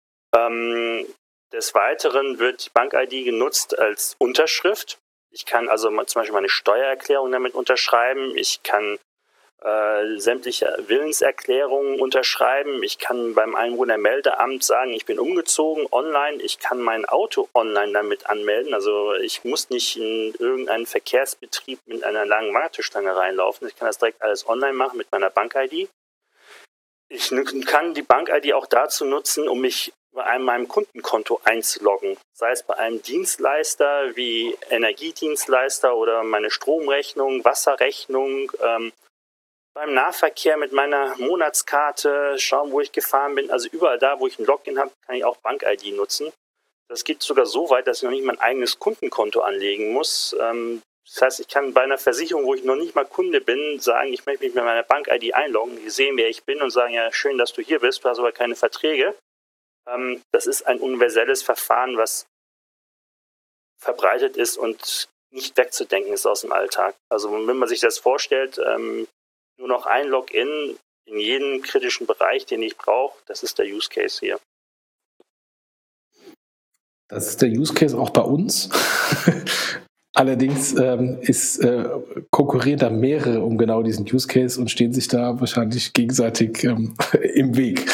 Des Weiteren wird die Bank-ID genutzt als Unterschrift. Ich kann also zum Beispiel meine Steuererklärung damit unterschreiben. Ich kann sämtliche Willenserklärungen unterschreiben. Ich kann beim Einwohnermeldeamt sagen, ich bin umgezogen online. Ich kann mein Auto online damit anmelden. Also ich muss nicht in irgendeinen Verkehrsbetrieb mit einer langen Warteschlange reinlaufen. Ich kann das direkt alles online machen mit meiner Bank-ID. Ich kann die Bank-ID auch dazu nutzen, um mich bei meinem Kundenkonto einzuloggen. Sei es bei einem Dienstleister wie Energiedienstleister oder meine Stromrechnung, Wasserrechnung, beim Nahverkehr mit meiner Monatskarte, schauen, wo ich gefahren bin. Also überall da, wo ich ein Login habe, kann ich auch Bank-ID nutzen. Das geht sogar so weit, dass ich noch nicht mein eigenes Kundenkonto anlegen muss. Das heißt, ich kann bei einer Versicherung, wo ich noch nicht mal Kunde bin, sagen, ich möchte mich mit meiner Bank-ID einloggen. Die sehen, wer ich bin und sagen, ja, schön, dass du hier bist, du hast aber keine Verträge. Das ist ein universelles Verfahren, was verbreitet ist und nicht wegzudenken ist aus dem Alltag. Also wenn man sich das vorstellt, nur noch ein Login in jeden kritischen Bereich, den ich brauche, das ist der Use Case hier. Das ist der Use Case auch bei uns. Allerdings konkurrieren da mehrere um genau diesen Use Case und stehen sich da wahrscheinlich gegenseitig im Weg.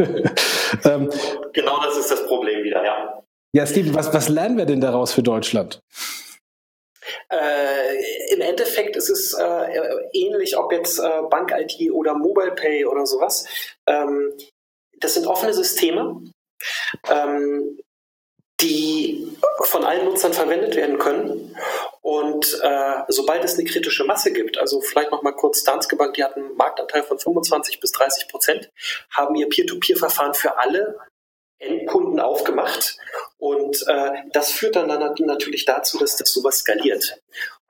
Genau das ist das Problem wieder, ja. Ja, Steven, was lernen wir denn daraus für Deutschland? Im Endeffekt ist es ähnlich, ob jetzt Bank-ID oder Mobile Pay oder sowas. Das sind offene Systeme, die von allen Nutzern verwendet werden können. Und sobald es eine kritische Masse gibt, also vielleicht noch mal kurz Danske Bank, die hat einen Marktanteil von 25-30%, haben ihr Peer-to-Peer-Verfahren für alle Endkunden aufgemacht. Und das führt dann natürlich dazu, dass das sowas skaliert.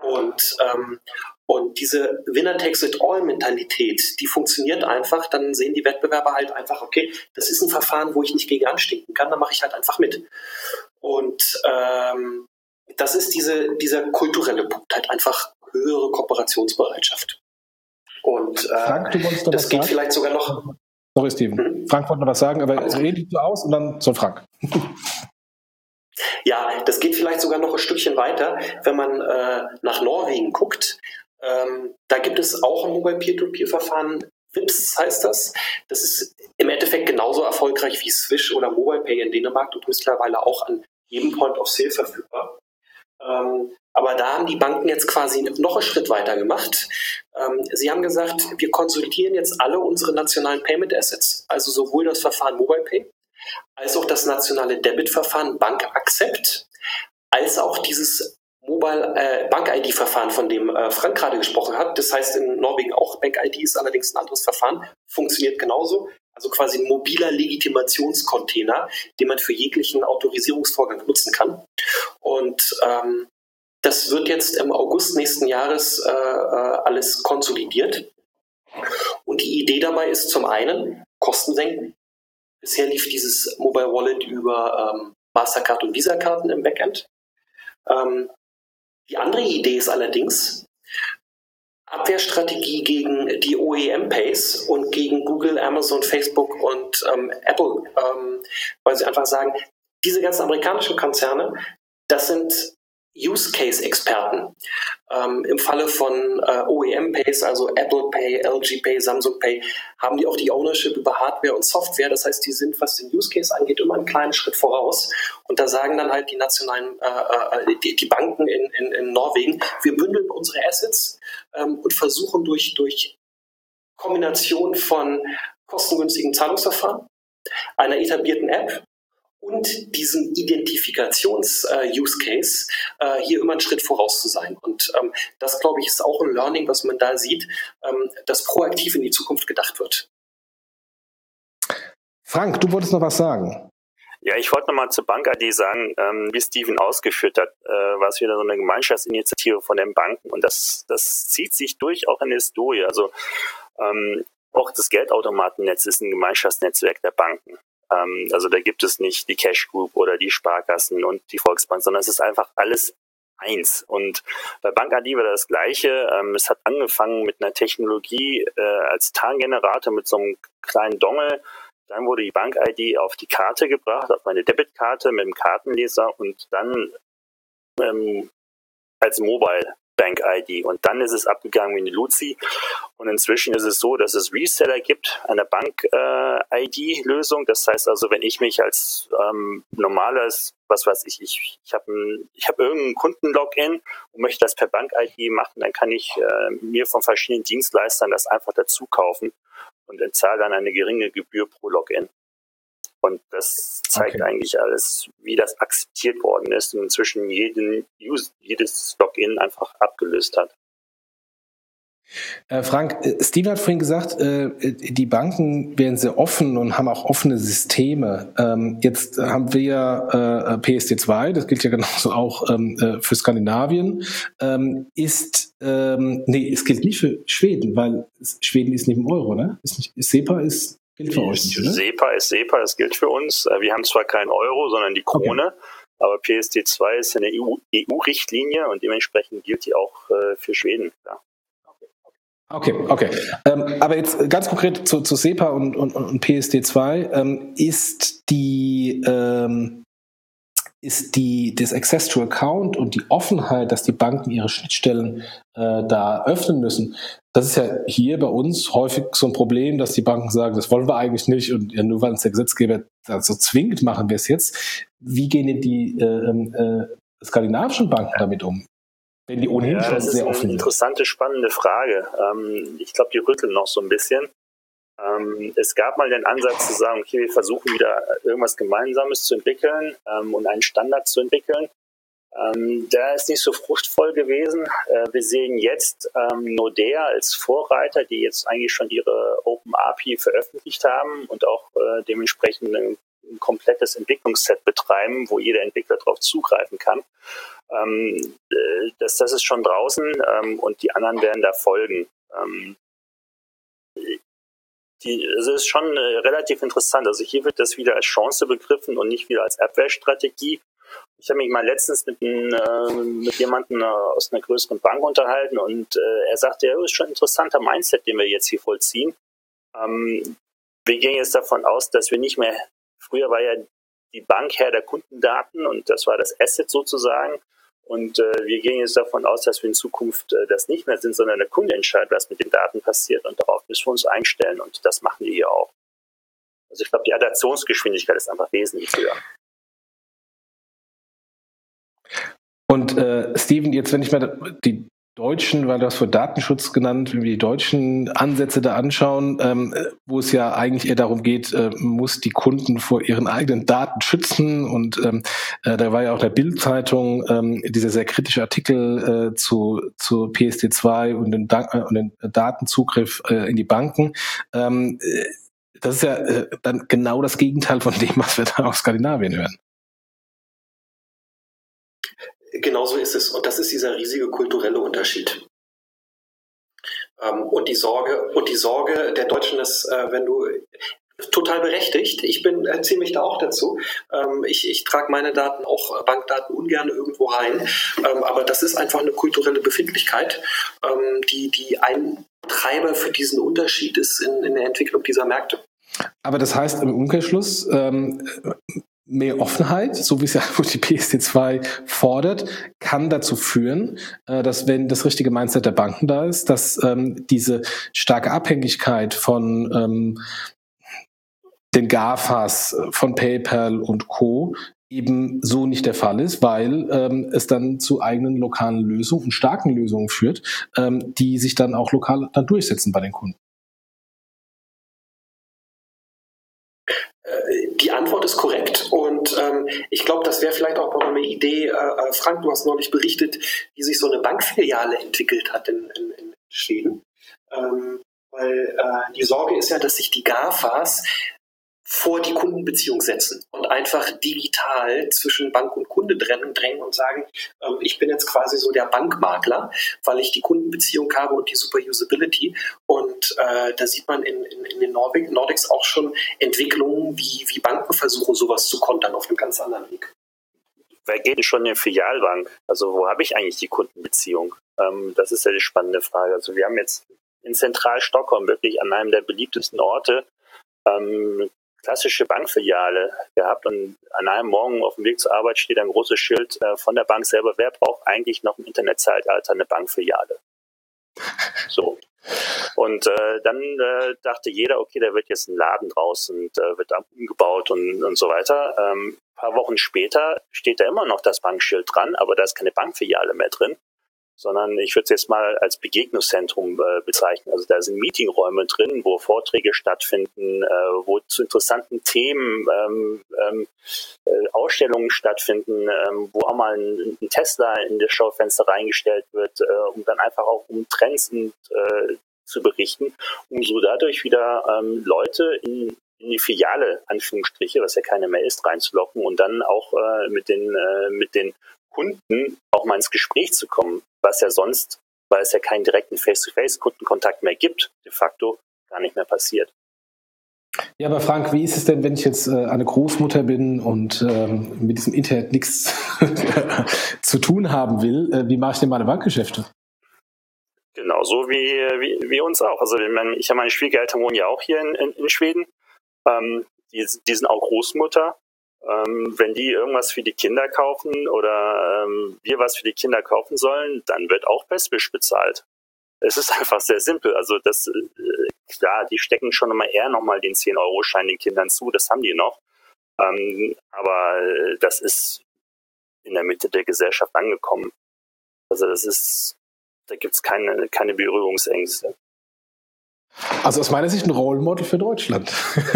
Und diese Winner-takes-it-all-Mentalität, die funktioniert einfach. Dann sehen die Wettbewerber halt einfach, okay, das ist ein Verfahren, wo ich nicht gegen anstinken kann, dann mache ich halt einfach mit. Und das ist dieser kulturelle Punkt, halt einfach höhere Kooperationsbereitschaft. Und Frank, du wolltest das geht vielleicht sogar noch... Sorry, Steven. Frank wollte noch was sagen, aber rede du aus und dann soll Frank. Ja, das geht vielleicht sogar noch ein Stückchen weiter, wenn man nach Norwegen guckt. Da gibt es auch ein Mobile Peer-to-Peer-Verfahren. Vipps heißt das. Das ist im Endeffekt genauso erfolgreich wie Swish oder MobilePay in Dänemark und mittlerweile auch an jedem Point of Sale verfügbar. Aber da haben die Banken jetzt quasi noch einen Schritt weiter gemacht. Sie haben gesagt, wir konsolidieren jetzt alle unsere nationalen Payment Assets, also sowohl das Verfahren MobilePay als auch das nationale Debit-Verfahren Bank Accept, als auch dieses Bank-ID-Verfahren, von dem Frank gerade gesprochen hat. Das heißt in Norwegen auch Bank-ID, ist allerdings ein anderes Verfahren, funktioniert genauso. Also quasi ein mobiler Legitimationscontainer, den man für jeglichen Autorisierungsvorgang nutzen kann. Und das wird jetzt im August nächsten Jahres alles konsolidiert. Und die Idee dabei ist zum einen Kosten senken. Bisher lief dieses Mobile Wallet über Mastercard und Visa-Karten im Backend. Die andere Idee ist allerdings Abwehrstrategie gegen die OEM-Pays und gegen Google, Amazon, Facebook und Apple, weil sie einfach sagen, diese ganzen amerikanischen Konzerne, das sind Use-Case-Experten. Im Falle von OEM-Pays, also Apple Pay, LG Pay, Samsung Pay, haben die auch die Ownership über Hardware und Software. Das heißt, die sind, was den Use-Case angeht, immer einen kleinen Schritt voraus. Und da sagen dann halt die nationalen, die Banken in Norwegen, wir bündeln unsere Assets und versuchen durch Kombination von kostengünstigen Zahlungsverfahren, einer etablierten App und diesem Identifikations-Use-Case hier immer einen Schritt voraus zu sein. Und das, glaube ich, ist auch ein Learning, was man da sieht, dass proaktiv in die Zukunft gedacht wird. Frank, du wolltest noch was sagen. Ja, ich wollte nochmal zur Bank-ID sagen, wie Steven ausgeführt hat, war es wieder so eine Gemeinschaftsinitiative von den Banken und das zieht sich durch auch in der Historie. Also auch das Geldautomatennetz ist ein Gemeinschaftsnetzwerk der Banken. Also da gibt es nicht die Cash Group oder die Sparkassen und die Volksbank, sondern es ist einfach alles eins. Und bei Bank-ID war das Gleiche. Es hat angefangen mit einer Technologie als Tarngenerator mit so einem kleinen Dongle. Dann wurde die Bank-ID auf die Karte gebracht, auf meine Debitkarte mit dem Kartenleser und dann als Mobile Bank-ID. Und dann ist es abgegangen wie eine Luzi. Und inzwischen ist es so, dass es Reseller gibt, eine Bank-ID-Lösung. Das heißt also, wenn ich mich als normales, was weiß ich habe irgendeinen Kunden-Login und möchte das per Bank-ID machen, dann kann ich mir von verschiedenen Dienstleistern das einfach dazu kaufen und zahle dann eine geringe Gebühr pro Login. Und das zeigt eigentlich alles, wie das akzeptiert worden ist und inzwischen jedes Login einfach abgelöst hat. Frank, Steve hat vorhin gesagt, die Banken werden sehr offen und haben auch offene Systeme. Jetzt haben wir ja PSD2, das gilt ja genauso auch für Skandinavien. Es gilt nicht für Schweden, weil Schweden ist neben dem Euro, ne? SEPA gilt für euch nicht, oder? SEPA ist SEPA, das gilt für uns. Wir haben zwar keinen Euro, sondern die Krone, aber PSD2 ist eine EU-Richtlinie und dementsprechend gilt die auch für Schweden. Ja. Okay. Aber jetzt ganz konkret zu SEPA und PSD2 das Access to Account und die Offenheit, dass die Banken ihre Schnittstellen da öffnen müssen. Das ist ja hier bei uns häufig so ein Problem, dass die Banken sagen, das wollen wir eigentlich nicht und ja, nur weil uns der Gesetzgeber dazu zwingt, machen wir es jetzt. Wie gehen denn die skandinavischen Banken damit um? Wenn die ohnehin schon sehr offen sind. Das ist eine interessante, spannende Frage. Ich glaube, die rütteln noch so ein bisschen. Es gab mal den Ansatz zu sagen, okay, wir versuchen wieder irgendwas Gemeinsames zu entwickeln und einen Standard zu entwickeln. Der ist nicht so fruchtvoll gewesen. Wir sehen jetzt Nordea als Vorreiter, die jetzt eigentlich schon ihre Open API veröffentlicht haben und auch dementsprechend ein komplettes Entwicklungsset betreiben, wo jeder Entwickler darauf zugreifen kann. Das ist schon draußen und die anderen werden da folgen. Es ist schon relativ interessant. Also hier wird das wieder als Chance begriffen und nicht wieder als Abwehrstrategie. Ich habe mich mal letztens mit jemandem aus einer größeren Bank unterhalten und er sagte, ja, das ist schon ein interessanter Mindset, den wir jetzt hier vollziehen. Wir gehen jetzt davon aus, dass wir nicht mehr, früher war ja die Bank Herr der Kundendaten und das war das Asset sozusagen. Und wir gehen jetzt davon aus, dass wir in Zukunft das nicht mehr sind, sondern der Kunde entscheidet, was mit den Daten passiert und darauf müssen wir uns einstellen und das machen wir hier auch. Also ich glaube, die Adaptionsgeschwindigkeit ist einfach wesentlich höher. Und Steven, jetzt wenn ich mir die deutschen, weil du hast von Datenschutz genannt, wenn wir die deutschen Ansätze da anschauen, wo es ja eigentlich eher darum geht, muss die Kunden vor ihren eigenen Daten schützen und da war ja auch in der Bild-Zeitung dieser sehr kritische Artikel zu PSD2 und den Datenzugriff in die Banken. Das ist ja dann genau das Gegenteil von dem, was wir da aus Skandinavien hören. Genauso ist es. Und das ist dieser riesige kulturelle Unterschied. Und die Sorge der Deutschen ist, wenn du total berechtigt. Ich zähle mich da auch dazu. Ich trage meine Daten, auch Bankdaten, ungern irgendwo rein. Aber das ist einfach eine kulturelle Befindlichkeit, die ein Treiber für diesen Unterschied ist in der Entwicklung dieser Märkte. Aber das heißt im Umkehrschluss, mehr Offenheit, so wie es ja die PSD2 fordert, kann dazu führen, dass wenn das richtige Mindset der Banken da ist, dass diese starke Abhängigkeit von den GAFAs, von PayPal und Co. eben so nicht der Fall ist, weil es dann zu eigenen lokalen Lösungen und starken Lösungen führt, die sich dann auch lokal dann durchsetzen bei den Kunden. Die Antwort ist korrekt und ich glaube, das wäre vielleicht auch noch eine Idee, Frank, du hast neulich berichtet, wie sich so eine Bankfiliale entwickelt hat in Schweden. Weil die Sorge ist ja, dass sich die GAFAs vor die Kundenbeziehung setzen und einfach digital zwischen Bank und Kunde drängen und sagen, ich bin jetzt quasi so der Bankmakler, weil ich die Kundenbeziehung habe und die super Usability. Und da sieht man in den Nordics auch schon Entwicklungen, wie Banken versuchen, sowas zu kontern auf einem ganz anderen Weg. Wer geht denn schon in eine Filialbank? Also wo habe ich eigentlich die Kundenbeziehung? Das ist ja die spannende Frage. Also wir haben jetzt in Zentralstockholm wirklich an einem der beliebtesten Orte klassische Bankfiliale gehabt und an einem Morgen auf dem Weg zur Arbeit steht ein großes Schild von der Bank selber, wer braucht eigentlich noch im Internetzeitalter eine Bankfiliale? So. Und dann dachte jeder, okay, da wird jetzt ein Laden draus und wird umgebaut und so weiter. Ein paar Wochen später steht da immer noch das Bankschild dran, aber da ist keine Bankfiliale mehr drin, sondern ich würde es jetzt mal als Begegnungszentrum bezeichnen. Also da sind Meetingräume drin, wo Vorträge stattfinden, wo zu interessanten Themen Ausstellungen stattfinden, wo auch mal ein Tesla in das Schaufenster reingestellt wird, um dann einfach auch um Trends zu berichten, um so dadurch wieder Leute in die Filiale, Anführungsstriche, was ja keine mehr ist, reinzulocken und dann auch mit den Kunden auch mal ins Gespräch zu kommen, was ja sonst, weil es ja keinen direkten Face-to-Face-Kundenkontakt mehr gibt, de facto gar nicht mehr passiert. Ja, aber Frank, wie ist es denn, wenn ich jetzt eine Großmutter bin und mit diesem Internet nichts zu tun haben will? Wie mache ich denn meine Bankgeschäfte? Genauso wie uns auch. Also ich habe meine Schwiegereltern wohnen ja auch hier in Schweden. Die sind auch Großmutter. Wenn die irgendwas für die Kinder kaufen oder wir was für die Kinder kaufen sollen, dann wird auch Westwish bezahlt. Es ist einfach sehr simpel. Also das, klar, die stecken schon immer eher nochmal den 10-Euro-Schein den Kindern zu, das haben die noch. Aber das ist in der Mitte der Gesellschaft angekommen. Also da gibt es keine Berührungsängste. Also aus meiner Sicht ein Role Model für Deutschland.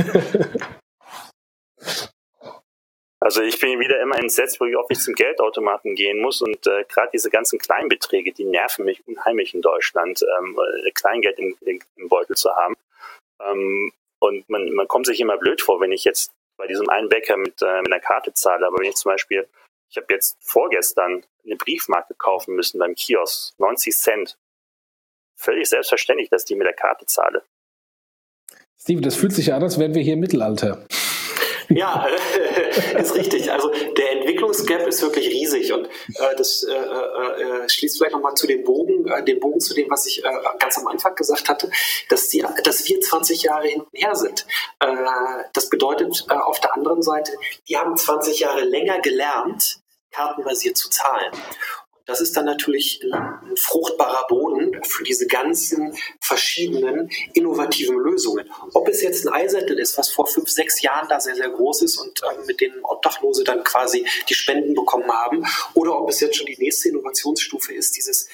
Also ich bin wieder immer entsetzt, wo ich oft zum Geldautomaten gehen muss und gerade diese ganzen Kleinbeträge, die nerven mich unheimlich in Deutschland, Kleingeld im Beutel zu haben. Und man kommt sich immer blöd vor, wenn ich jetzt bei diesem einen Bäcker mit einer Karte zahle, aber wenn ich zum Beispiel, ich habe jetzt vorgestern eine Briefmarke kaufen müssen beim Kiosk, 90 Cent. Völlig selbstverständlich, dass ich die mit der Karte zahle. Steven, das fühlt sich an, als wären wir hier im Mittelalter. Ja, ist richtig. Also der Entwicklungsgap ist wirklich riesig und das schließt vielleicht nochmal den Bogen zu dem, was ich ganz am Anfang gesagt hatte, dass wir 20 Jahre hinten her sind. Das bedeutet auf der anderen Seite, die haben 20 Jahre länger gelernt, kartenbasiert zu zahlen. Das ist dann natürlich ein fruchtbarer Boden für diese ganzen verschiedenen innovativen Lösungen. Ob es jetzt ein iSettle ist, was vor 5, 6 Jahren da sehr, sehr groß ist und mit denen Obdachlose dann quasi die Spenden bekommen haben, oder ob es jetzt schon die nächste Innovationsstufe ist, dieses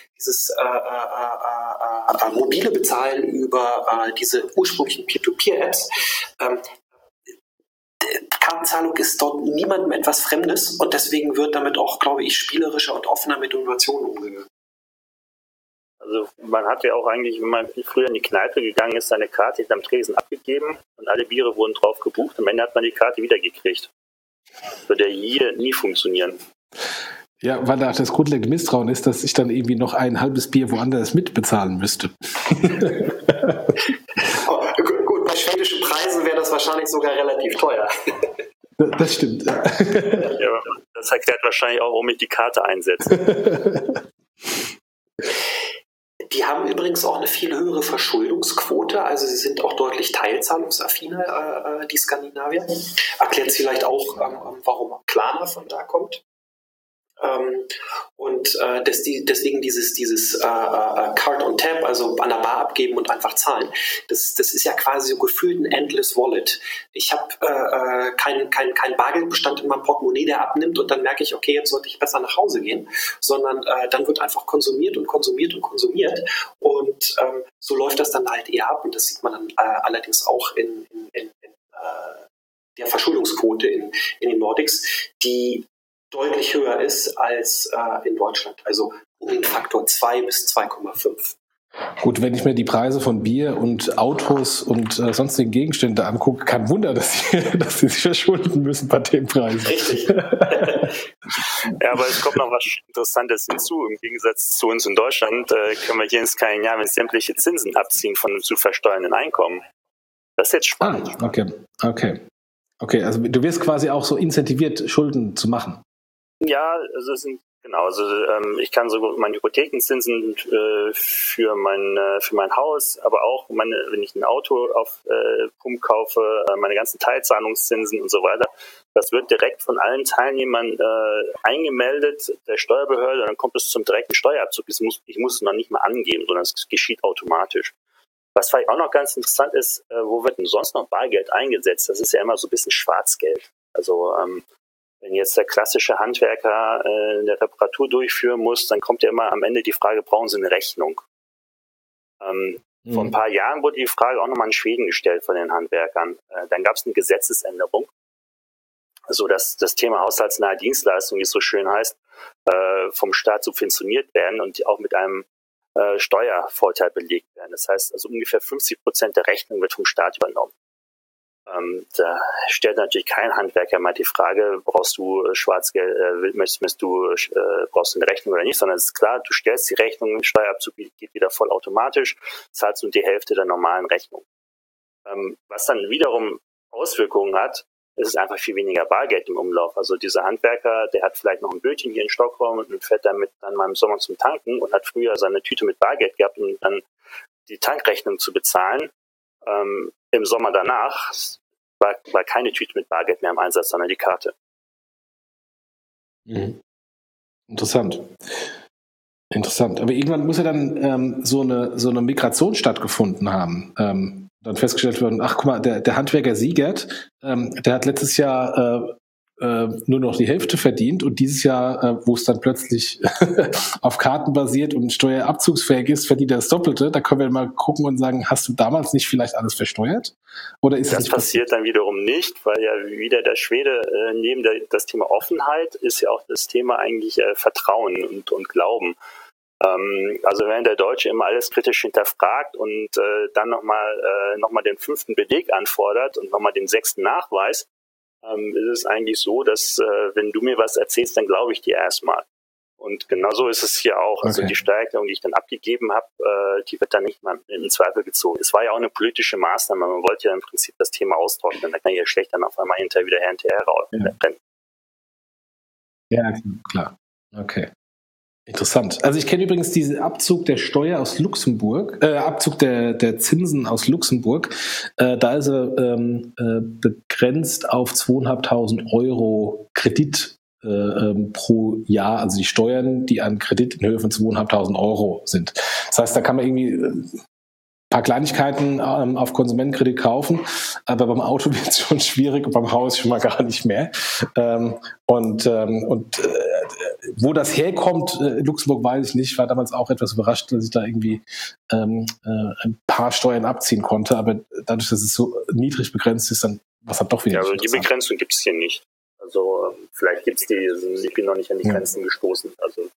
mobile Bezahlen über diese ursprünglichen Peer-to-Peer-Apps. Kartenzahlung ist dort niemandem etwas Fremdes und deswegen wird damit auch, glaube ich, spielerischer und offener mit Innovationen umgegangen. Also man hat ja auch eigentlich, wenn man früher in die Kneipe gegangen ist, seine Karte hinterm Tresen abgegeben und alle Biere wurden drauf gebucht. Am Ende hat man die Karte wiedergekriegt. Würde ja hier nie funktionieren. Ja, weil da das grundlegende Misstrauen ist, dass ich dann irgendwie noch ein halbes Bier woanders mitbezahlen müsste. Gut, bei schwedischen Preisen wäre das wahrscheinlich sogar relativ teuer. Das stimmt. Ja, das erklärt wahrscheinlich auch, warum ich die Karte einsetze. Die haben übrigens auch eine viel höhere Verschuldungsquote, also sie sind auch deutlich teilzahlungsaffiner, die Skandinavier. Erklärt vielleicht auch, warum Klarna von da kommt. Und deswegen dieses Card on Tap, also an der Bar abgeben und einfach zahlen, das ist ja quasi so gefühlt ein Endless Wallet. Ich habe kein Bargeldbestand in meinem Portemonnaie, der abnimmt und dann merke ich, okay, jetzt sollte ich besser nach Hause gehen, sondern dann wird einfach konsumiert und konsumiert und konsumiert und so läuft das dann halt eher ab und das sieht man dann allerdings auch in der Verschuldungsquote in den Nordics, die deutlich höher ist als in Deutschland, also um den Faktor 2 bis 2,5. Gut, wenn ich mir die Preise von Bier und Autos und sonstigen Gegenstände angucke, kein Wunder, dass sie sich verschulden müssen bei den Preisen. Richtig. Ja, aber es kommt noch was Interessantes hinzu. Im Gegensatz zu uns in Deutschland können wir hier in Skandinavien sämtliche Zinsen abziehen von dem zu versteuernden Einkommen. Das ist jetzt spannend. Okay, also du wirst quasi auch so incentiviert, Schulden zu machen. Ja, also ich kann sogar meine Hypothekenzinsen für mein Haus, aber auch wenn ich ein Auto auf Pump kaufe, meine ganzen Teilzahlungszinsen und so weiter, das wird direkt von allen Teilnehmern eingemeldet der Steuerbehörde und dann kommt es zum direkten Steuerabzug. Ich muss es noch nicht mal angeben, sondern es geschieht automatisch. Was vielleicht auch noch ganz interessant ist, wo wird denn sonst noch Bargeld eingesetzt? Das ist ja immer so ein bisschen Schwarzgeld. Also wenn jetzt der klassische Handwerker eine Reparatur durchführen muss, dann kommt ja immer am Ende die Frage, brauchen Sie eine Rechnung? Vor ein paar Jahren wurde die Frage auch nochmal in Schweden gestellt von den Handwerkern. Dann gab es eine Gesetzesänderung, so dass das Thema haushaltsnahe Dienstleistung, wie es so schön heißt, vom Staat subventioniert werden und die auch mit einem Steuervorteil belegt werden. Das heißt, also ungefähr 50% der Rechnung wird vom Staat übernommen. Da stellt natürlich kein Handwerker mal die Frage, brauchst du Schwarzgeld, brauchst du eine Rechnung oder nicht, sondern es ist klar, du stellst die Rechnung, Steuerabzug geht wieder vollautomatisch, zahlst nur die Hälfte der normalen Rechnung. Was dann wiederum Auswirkungen hat, ist einfach viel weniger Bargeld im Umlauf. Also dieser Handwerker, der hat vielleicht noch ein Bötchen hier in Stockholm und fährt damit dann mal im Sommer zum Tanken und hat früher seine Tüte mit Bargeld gehabt, um dann die Tankrechnung zu bezahlen. Im Sommer danach war keine Tüte mit Bargeld mehr im Einsatz, sondern die Karte. Interessant. Aber irgendwann muss ja dann so eine Migration stattgefunden haben. Dann festgestellt werden, ach guck mal, der Handwerker Siegert, der hat letztes Jahr nur noch die Hälfte verdient und dieses Jahr, wo es dann plötzlich auf Karten basiert und steuerabzugsfähig ist, verdient er das Doppelte. Da können wir mal gucken und sagen, hast du damals nicht vielleicht alles versteuert? Oder ist das passiert dann wiederum nicht, weil ja wieder der Schwede neben das Thema Offenheit ist ja auch das Thema eigentlich Vertrauen und Glauben. Also wenn der Deutsche immer alles kritisch hinterfragt und dann nochmal den 5. Beleg anfordert und nochmal den 6. Nachweis, ist es eigentlich so, dass wenn du mir was erzählst, dann glaube ich dir erstmal. Und genauso ist es hier auch. Also die Steuererklärung, die ich dann abgegeben habe, die wird dann nicht mal in Zweifel gezogen. Es war ja auch eine politische Maßnahme. Man wollte ja im Prinzip das Thema austrocknen. Da kann ja schlecht dann auf einmal hinterher wieder rennen. Ja, klar. Okay. Interessant. Also ich kenne übrigens diesen Abzug der Steuer aus Luxemburg, Abzug der Zinsen aus Luxemburg. Da ist er begrenzt auf 2.500 Euro Kredit pro Jahr, also die Steuern, die an Kredit in Höhe von 2.500 Euro sind. Das heißt, da kann man irgendwie ein paar Kleinigkeiten auf Konsumentenkredit kaufen, aber beim Auto wird es schon schwierig und beim Haus schon mal gar nicht mehr. Wo das herkommt, Luxemburg weiß ich nicht, war damals auch etwas überrascht, dass ich da irgendwie ein paar Steuern abziehen konnte, aber dadurch, dass es so niedrig begrenzt ist, dann was hat doch wieder. Also die Begrenzung gibt es hier nicht. Also vielleicht gibt es die, ich bin noch nicht an die Grenzen gestoßen.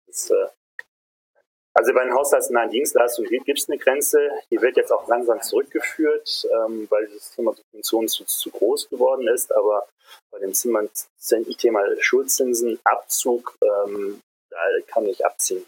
Also bei den haushaltsnahen Dienstleistungen gibt es eine Grenze, die wird jetzt auch langsam zurückgeführt, weil das Thema Subventionen zu groß geworden ist, aber bei dem Thema Schuldzinsen, Abzug, da kann ich abziehen.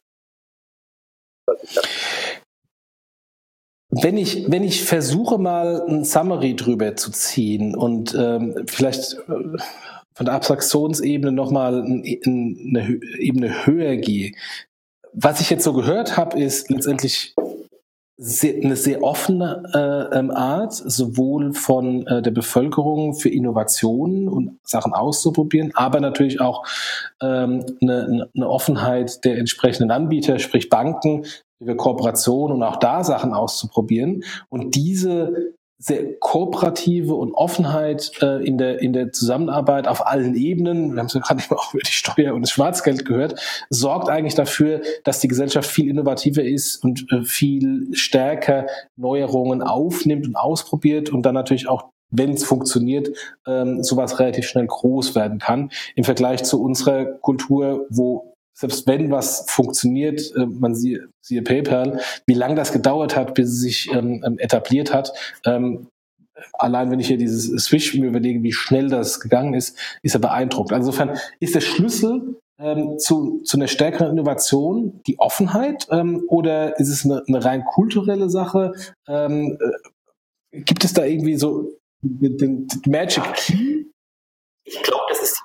Wenn ich versuche mal ein Summary drüber zu ziehen und vielleicht von der Abstraktionsebene nochmal eine Ebene höher gehe, was ich jetzt so gehört habe, ist letztendlich eine sehr offene Art, sowohl von der Bevölkerung für Innovationen und Sachen auszuprobieren, aber natürlich auch eine Offenheit der entsprechenden Anbieter, sprich Banken, über Kooperation und auch da Sachen auszuprobieren. Und diese sehr kooperative und Offenheit in der Zusammenarbeit auf allen Ebenen, wir haben es ja gerade eben auch über die Steuer und das Schwarzgeld gehört, sorgt eigentlich dafür, dass die Gesellschaft viel innovativer ist und viel stärker Neuerungen aufnimmt und ausprobiert und dann natürlich auch, wenn es funktioniert, sowas relativ schnell groß werden kann. Im Vergleich zu unserer Kultur, wo selbst wenn was funktioniert, man siehe PayPal, wie lange das gedauert hat, bis es sich etabliert hat. Allein wenn ich hier dieses Swish mir überlege, wie schnell das gegangen ist er beeindruckend. Also insofern ist der Schlüssel zu einer stärkeren Innovation die Offenheit oder ist es eine rein kulturelle Sache? Gibt es da irgendwie so den Magic Key? Ich glaube, das ist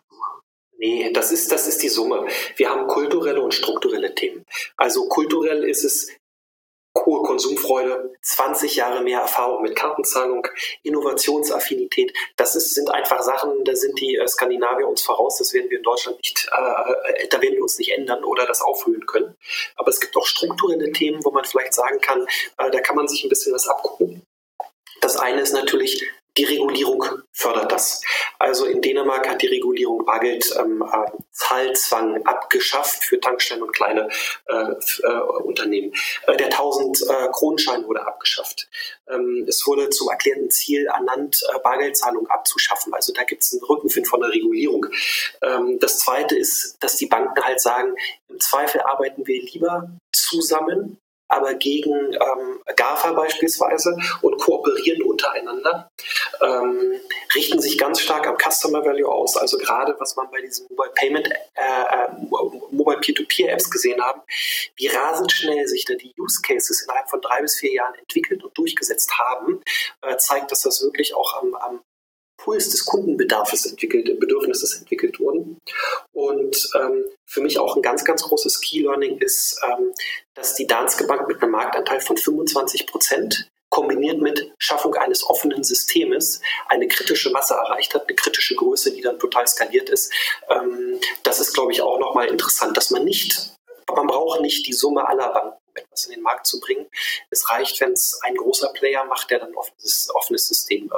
das ist die Summe. Wir haben kulturelle und strukturelle Themen. Also kulturell ist es hohe Konsumfreude, 20 Jahre mehr Erfahrung mit Kartenzahlung, Innovationsaffinität. Sind einfach Sachen, da sind die Skandinavier uns voraus. Das werden wir in Deutschland nicht, da werden wir uns nicht ändern oder das aufhöhen können. Aber es gibt auch strukturelle Themen, wo man vielleicht sagen kann, da kann man sich ein bisschen was abgucken. Das eine ist natürlich, die Regulierung fördert das. Also in Dänemark hat die Regulierung Bargeld-Zahlzwang abgeschafft für Tankstellen und kleine Unternehmen. Der 1000-Kronenschein wurde abgeschafft. Es wurde zum erklärten Ziel ernannt, Bargeldzahlung abzuschaffen. Also da gibt es einen Rückenwind von der Regulierung. Das Zweite ist, dass die Banken halt sagen, im Zweifel arbeiten wir lieber zusammen, aber gegen GAFA beispielsweise und kooperieren untereinander, richten sich ganz stark am Customer Value aus. Also gerade, was man bei diesen Mobile Payment, Mobile Peer-to-Peer-Apps gesehen haben, wie rasend schnell sich da die Use Cases innerhalb von 3 bis 4 Jahren entwickelt und durchgesetzt haben, zeigt, dass das wirklich auch am Puls des Bedürfnisses entwickelt wurden. Und für mich auch ein ganz, ganz großes Key-Learning ist, dass die Danske Bank mit einem Marktanteil von 25% kombiniert mit Schaffung eines offenen Systems eine kritische Masse erreicht hat, eine kritische Größe, die dann total skaliert ist. Das ist, glaube ich, auch nochmal interessant, dass man braucht nicht die Summe aller Banken, um etwas in den Markt zu bringen. Es reicht, wenn es ein großer Player macht, der dann ein offenes System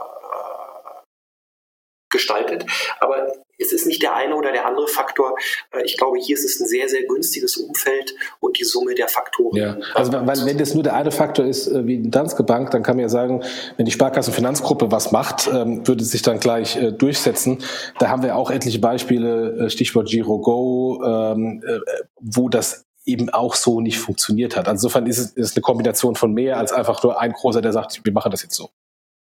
gestaltet. Aber es ist nicht der eine oder der andere Faktor. Ich glaube, hier ist es ein sehr, sehr günstiges Umfeld und die Summe der Faktoren. Ja, also wenn das nur der eine Faktor ist, wie die Danske Bank, dann kann man ja sagen, wenn die Sparkassenfinanzgruppe was macht, würde es sich dann gleich durchsetzen. Da haben wir auch etliche Beispiele, Stichwort GiroGo, wo das eben auch so nicht funktioniert hat. Also insofern ist es eine Kombination von mehr als einfach nur ein großer, der sagt, wir machen das jetzt so.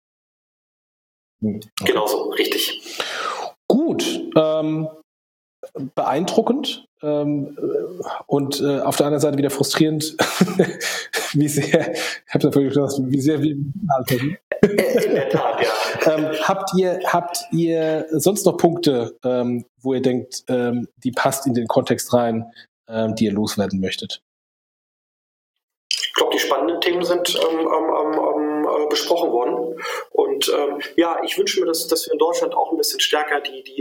Okay. Genau so, richtig. Gut. beeindruckend und auf der anderen Seite wieder frustrierend, wie sehr wir in der Tat, ja. Habt ihr sonst noch Punkte, wo ihr denkt, die passt in den Kontext rein, die ihr loswerden möchtet? Ich glaube, die spannenden Themen sind besprochen worden. Und ich wünsche mir, dass wir in Deutschland auch ein bisschen stärker die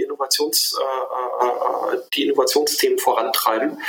Innovationsthemen vorantreiben.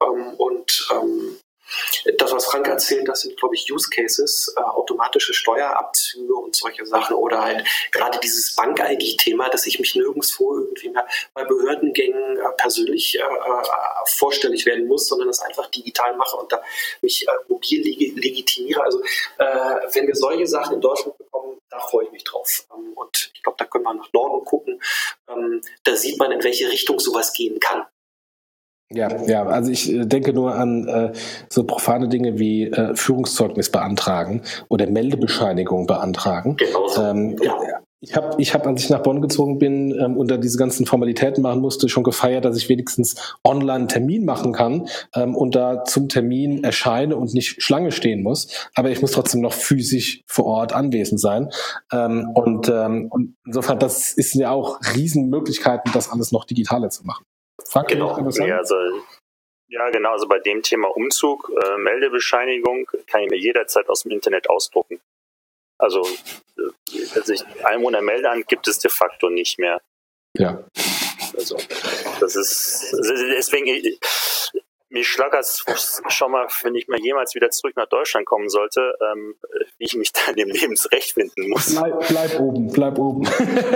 Das, was Frank erzählt, das sind, glaube ich, Use Cases, automatische Steuerabzüge und solche Sachen oder halt gerade dieses Bank-ID-Thema, dass ich mich nirgendwo irgendwie mehr bei Behördengängen persönlich vorstellig werden muss, sondern das einfach digital mache und da mich mobil legitimiere. Also wenn wir solche Sachen in Deutschland bekommen, da freue ich mich drauf. Und ich glaube, da können wir nach Norden gucken. Da sieht man, in welche Richtung sowas gehen kann. Ja, also ich denke nur an so profane Dinge wie Führungszeugnis beantragen oder Meldebescheinigung beantragen. Genau so. Ich hab, als ich nach Bonn gezogen bin und da diese ganzen Formalitäten machen musste, schon gefeiert, dass ich wenigstens online einen Termin machen kann und da zum Termin erscheine und nicht Schlange stehen muss. Aber ich muss trotzdem noch physisch vor Ort anwesend sein. Und insofern, das ist ja auch Riesenmöglichkeiten, das alles noch digitaler zu machen. Frank, genau. Genau. Also bei dem Thema Umzug, Meldebescheinigung kann ich mir jederzeit aus dem Internet ausdrucken. Also Einwohnermeldeamt gibt es de facto nicht mehr. Ja. Also das ist deswegen mich schlackert es schon mal, wenn ich mal jemals wieder zurück nach Deutschland kommen sollte, wie ich mich da in dem Leben zurechtfinden muss. Bleib oben.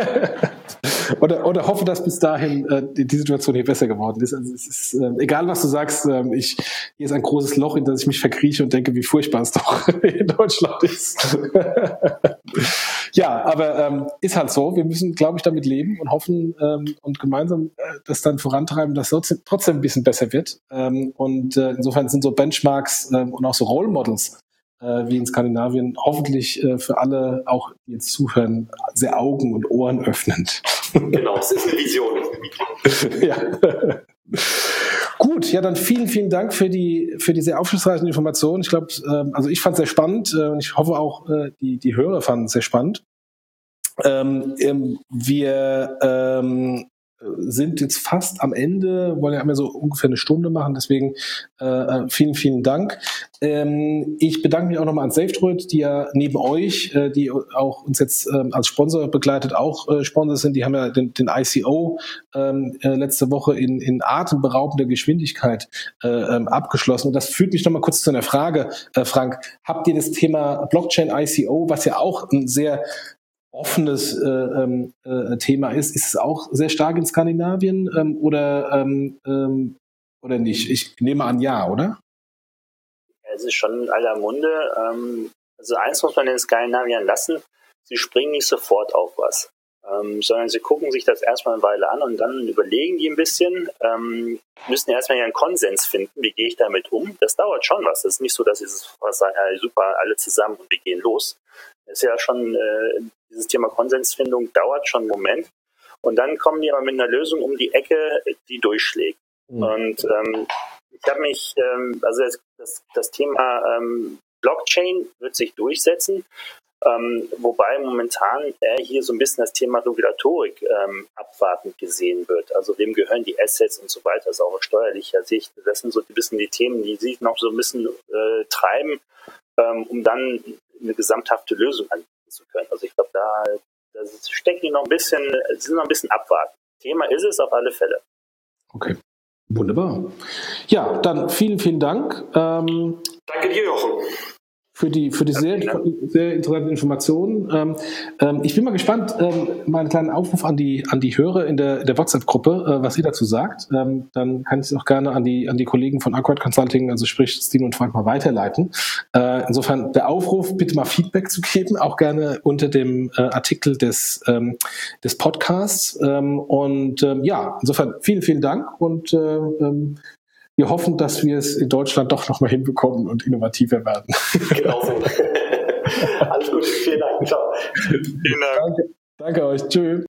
Oder hoffe, dass bis dahin die Situation hier besser geworden ist. Also es ist egal, was du sagst, hier ist ein großes Loch, in das ich mich verkrieche und denke, wie furchtbar es doch in Deutschland ist. Ja, aber ist halt so. Wir müssen, glaube ich, damit leben und hoffen und gemeinsam das dann vorantreiben, dass es trotzdem ein bisschen besser wird. Und insofern sind so Benchmarks und auch so Role Models wie in Skandinavien hoffentlich für alle, auch die jetzt zuhören, sehr Augen und Ohren öffnend. Genau, es ist eine Vision. Ja. Gut, ja, dann vielen Dank für die sehr aufschlussreichen Informationen. Ich glaube, also ich fand es sehr spannend und ich hoffe auch, die Hörer fanden es sehr spannend. Wir sind jetzt fast am Ende, wollen ja immer so ungefähr eine Stunde machen, deswegen vielen Dank. Ich bedanke mich auch nochmal an SafeDroid, die ja neben euch, die auch uns jetzt als Sponsor begleitet, auch Sponsor sind. Die haben ja den ICO letzte Woche in atemberaubender Geschwindigkeit abgeschlossen. Und das führt mich nochmal kurz zu einer Frage, Frank. Habt ihr das Thema Blockchain ICO, was ja auch ein sehr offenes Thema ist es auch sehr stark in Skandinavien oder nicht? Ich nehme an, ja, oder? Es ist schon in aller Munde. Also eins muss man den Skandinaviern lassen, sie springen nicht sofort auf was, sondern sie gucken sich das erstmal eine Weile an und dann überlegen die ein bisschen, müssen erstmal einen Konsens finden, wie gehe ich damit um. Das dauert schon was. Das ist nicht so, dass sie sagen, super, alle zusammen und wir gehen los. Das ist ja schon, dieses Thema Konsensfindung dauert schon einen Moment. Und dann kommen die aber mit einer Lösung um die Ecke, die durchschlägt. Mhm. Und ich habe mich, also das Thema Blockchain wird sich durchsetzen, wobei momentan hier so ein bisschen das Thema Regulatorik abwartend gesehen wird. Also wem gehören die Assets und so weiter, also auch aus steuerlicher Sicht. Das sind so ein bisschen die Themen, die sich noch so ein bisschen treiben, um dann eine gesamthafte Lösung anbieten zu können. Also ich glaube, da stecken die noch ein bisschen, sind noch ein bisschen abwarten. Thema ist es auf alle Fälle. Okay, wunderbar. Ja, dann vielen Dank. Danke dir, Jochen. Für die sehr interessanten Informationen. Ich bin mal gespannt, mal einen kleinen Aufruf an die Hörer in der WhatsApp-Gruppe, was ihr dazu sagt. Dann kann ich es auch gerne an die Kollegen von Acquired Consulting, also sprich Stine und Frank, mal weiterleiten. Insofern der Aufruf, bitte mal Feedback zu geben, auch gerne unter dem Artikel des Podcasts. Insofern vielen Dank und wir hoffen, dass wir es in Deutschland doch nochmal hinbekommen und innovativer werden. Genau so. Alles gut, vielen Dank. Ciao. Vielen Dank. Danke euch. Tschüss.